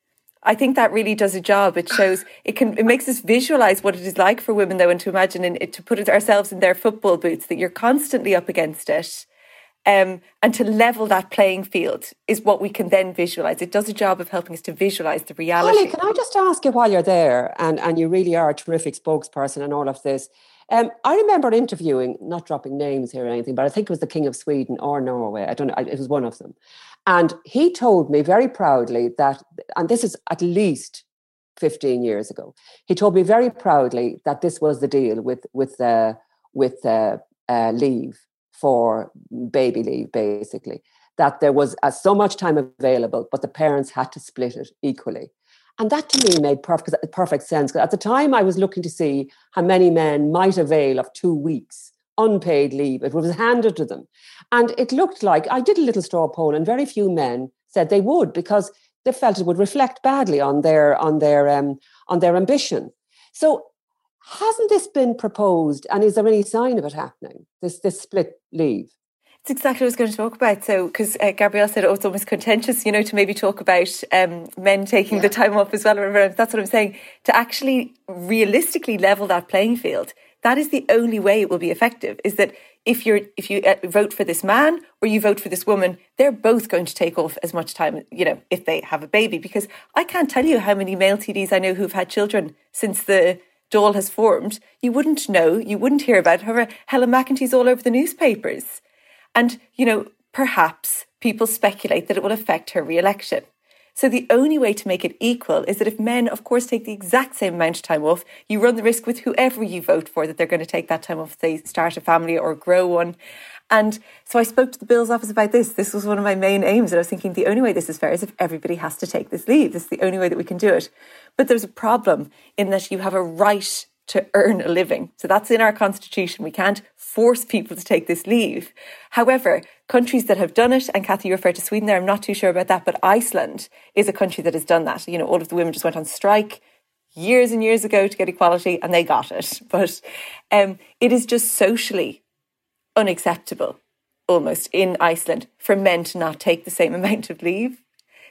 I think that really does a job. It shows, it can, it makes us visualise what it is like for women, though, and to imagine in, it, to put it ourselves in their football boots, that you're constantly up against it. Um, and to level that playing field is what we can then visualise. It does a job of helping us to visualise the reality. Holly, can I just ask you while you're there, and, and you really are a terrific spokesperson and all of this. Um, I remember interviewing, not dropping names here or anything, but I think it was the King of Sweden or Norway. I don't know, it was one of them. And he told me very proudly that, and this is at least fifteen years ago, he told me very proudly that this was the deal with with uh, with uh, uh, leave for baby leave, basically, that there was uh, so much time available, but the parents had to split it equally. And that to me made perfect, perfect sense. At the time, I was looking to see how many men might avail of two weeks unpaid leave. It was handed to them. And it looked like, I did a little straw poll, and very few men said they would, because they felt it would reflect badly on their on their um, on their ambition. So hasn't this been proposed, and is there any sign of it happening, this this split leave? It's exactly what I was going to talk about. So, because uh, Gabrielle said, oh, it's almost contentious, you know, to maybe talk about um, men taking yeah. the time off as well. That's what I'm saying. To actually realistically level that playing field, that is the only way it will be effective, is that if you're if you uh, vote for this man or you vote for this woman, they're both going to take off as much time, you know, if they have a baby. Because I can't tell you how many male T Ds I know who've had children since the Dáil has formed. You wouldn't know, you wouldn't hear about her. Helen McEntee's all over the newspapers. And, you know, perhaps people speculate that it will affect her re-election. So the only way to make it equal is that if men, of course, take the exact same amount of time off, you run the risk with whoever you vote for that they're going to take that time off if they start a family or grow one. And so I spoke to the Bills office about this. This was one of my main aims. And I was thinking the only way this is fair is if everybody has to take this leave. This is the only way that we can do it. But there's a problem in that you have a right to earn a living. So that's in our constitution. We can't force people to take this leave. However, countries that have done it, and Kathy, you referred to Sweden there, I'm not too sure about that, but Iceland is a country that has done that. You know, all of the women just went on strike years and years ago to get equality, and they got it. But um, it is just socially unacceptable, almost, in Iceland for men to not take the same amount of leave.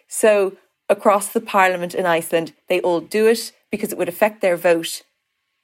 So across the parliament in Iceland, they all do it because it would affect their vote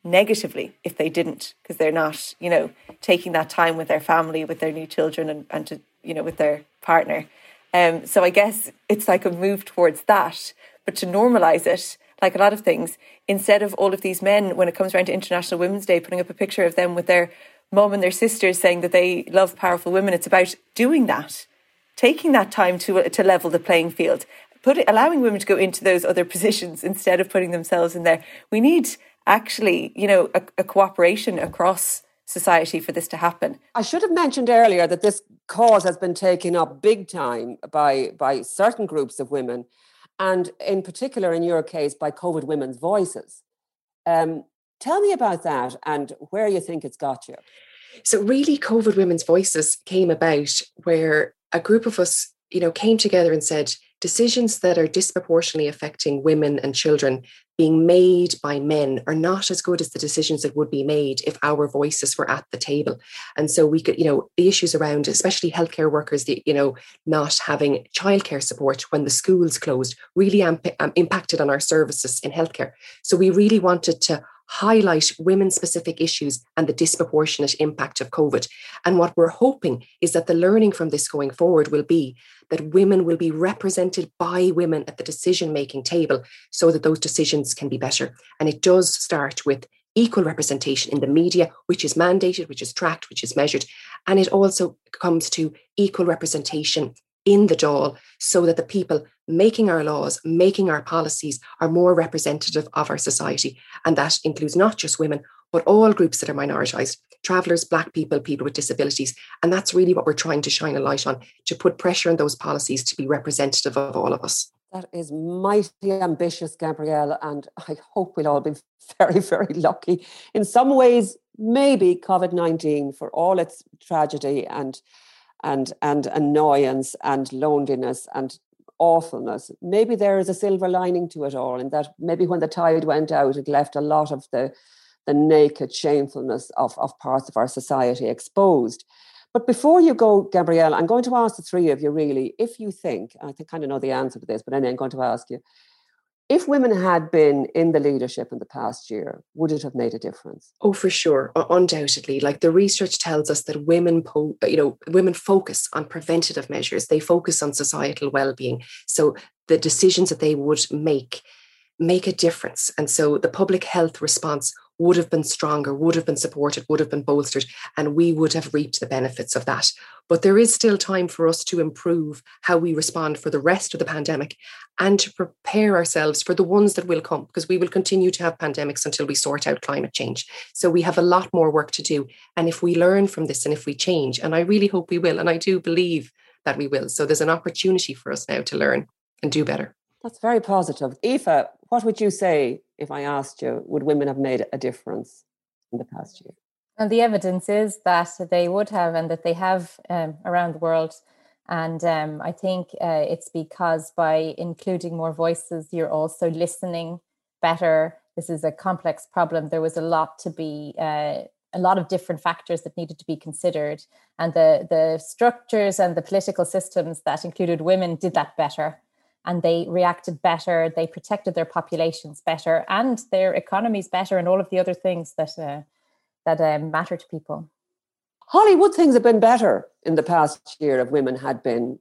negatively if they didn't, because they're not, you know, taking that time with their family, with their new children and, and to, you know, with their partner. Um, so I guess it's like a move towards that, but to normalise it, like a lot of things, instead of all of these men, when it comes around to International Women's Day, putting up a picture of them with their mum and their sisters saying that they love powerful women, it's about doing that, taking that time to to level the playing field, put it, allowing women to go into those other positions instead of putting themselves in there. We need actually, you know, a, a cooperation across society for this to happen. I should have mentioned earlier that this cause has been taken up big time by, by certain groups of women, and in particular, in your case, by COVID Women's Voices. Um, tell me about that and where you think it's got you. So really, COVID Women's Voices came about where a group of us, you know, came together and said, decisions that are disproportionately affecting women and children being made by men are not as good as the decisions that would be made if our voices were at the table. And so we could, you know, the issues around, especially healthcare workers, the, you know, not having childcare support when the schools closed really amp- um, impacted on our services in healthcare. So we really wanted to highlight women-specific issues and the disproportionate impact of COVID. And what we're hoping is that the learning from this going forward will be that women will be represented by women at the decision-making table so that those decisions can be better. And it does start with equal representation in the media, which is mandated, which is tracked, which is measured. And it also comes to equal representation in the Dáil so that the people making our laws, making our policies are more representative of our society. And that includes not just women, but all groups that are minoritised, travellers, Black people, people with disabilities. And that's really what we're trying to shine a light on, to put pressure on those policies to be representative of all of us. That is mighty ambitious, Gabrielle, and I hope we'll all be very, very lucky. In some ways, maybe COVID nineteen, for all its tragedy and and and annoyance and loneliness and awfulness, maybe there is a silver lining to it all, in that maybe when the tide went out, it left a lot of the, the naked shamefulness of, of parts of our society exposed. But before you go, Gabrielle, I'm going to ask the three of you really, if you think, and I think I kind of know the answer to this, but anyway, I'm going to ask you, if women had been in the leadership in the past year, would it have made a difference? Oh, for sure. Undoubtedly. Like the research tells us that women, po- you know, women focus on preventative measures. They focus on societal well-being. So the decisions that they would make, make a difference. And so the public health response would have been stronger, would have been supported, would have been bolstered, and we would have reaped the benefits of that. But there is still time for us to improve how we respond for the rest of the pandemic and to prepare ourselves for the ones that will come, because we will continue to have pandemics until we sort out climate change. So we have a lot more work to do. And if we learn from this and if we change, and I really hope we will, and I do believe that we will. So there's an opportunity for us now to learn and do better. That's very positive. Aoife, what would you say if I asked you, would women have made a difference in the past year? And the evidence is that they would have, and that they have um, around the world. And um, I think uh, it's because by including more voices, you're also listening better. This is a complex problem. There was a lot to be, uh, a lot of different factors that needed to be considered. And the, the structures and the political systems that included women did that better. And they reacted better, they protected their populations better, and their economies better, and all of the other things that uh, that um, matter to people. Holly, would things have been better in the past year if women had been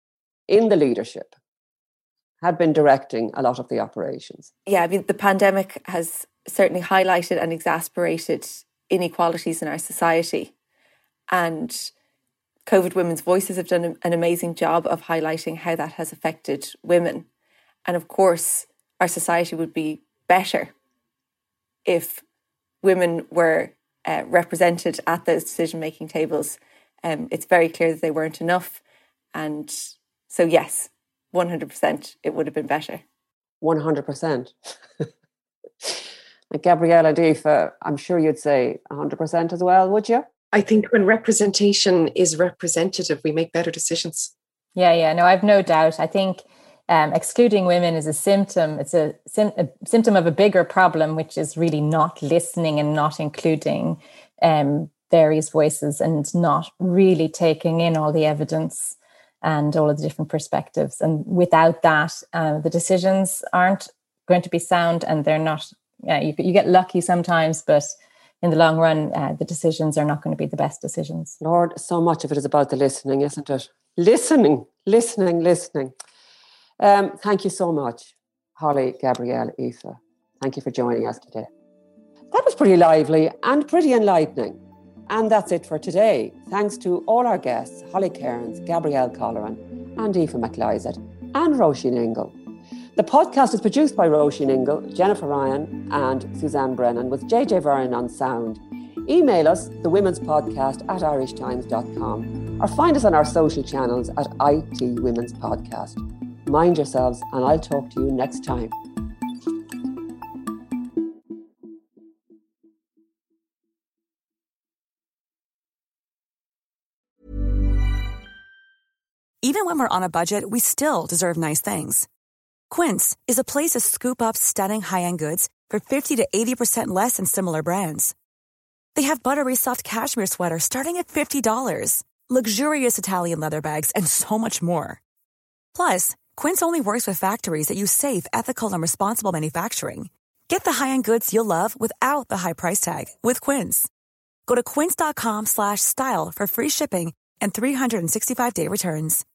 in the leadership, had been directing a lot of the operations? Yeah, I mean, the pandemic has certainly highlighted and exasperated inequalities in our society. And COVID Women's Voices have done an amazing job of highlighting how that has affected women. And of course, our society would be better if women were uh, represented at those decision-making tables. Um, it's very clear that they weren't enough. And so, yes, one hundred percent, it would have been better. one hundred percent. And Gabrielle and Aoife, I'm sure you'd say one hundred percent as well, would you? I think when representation is representative, we make better decisions. Yeah, yeah, no, I've no doubt. I think um, excluding women is a symptom. It's a, sim- a symptom of a bigger problem, which is really not listening and not including um, various voices and not really taking in all the evidence and all of the different perspectives. And without that, uh, the decisions aren't going to be sound, and they're not yeah, you, you get lucky sometimes, but in the long run, uh, the decisions are not going to be the best decisions. Lord, so much of it is about the listening, isn't it? Listening, listening, listening. Um, thank you so much, Holly, Gabrielle, Aoife. Thank you for joining us today. That was pretty lively and pretty enlightening. And that's it for today. Thanks to all our guests, Holly Cairns, Gabrielle Colleran, and Aoife McLeod, and Roisin Ingle. The podcast is produced by Roisin Ingle, Jennifer Ryan, and Suzanne Brennan, with J J Vernon on sound. Email us, the women's podcast at irish times dot com, or find us on our social channels at I T Women's Podcast. Mind yourselves, and I'll talk to you next time. Even when we're on a budget, we still deserve nice things. Quince is a place to scoop up stunning high-end goods for fifty to eighty percent less than similar brands. They have buttery soft cashmere sweaters starting at fifty dollars, luxurious Italian leather bags, and so much more. Plus, Quince only works with factories that use safe, ethical, and responsible manufacturing. Get the high-end goods you'll love without the high price tag with Quince. Go to quince dot com slash style for free shipping and three sixty-five day returns.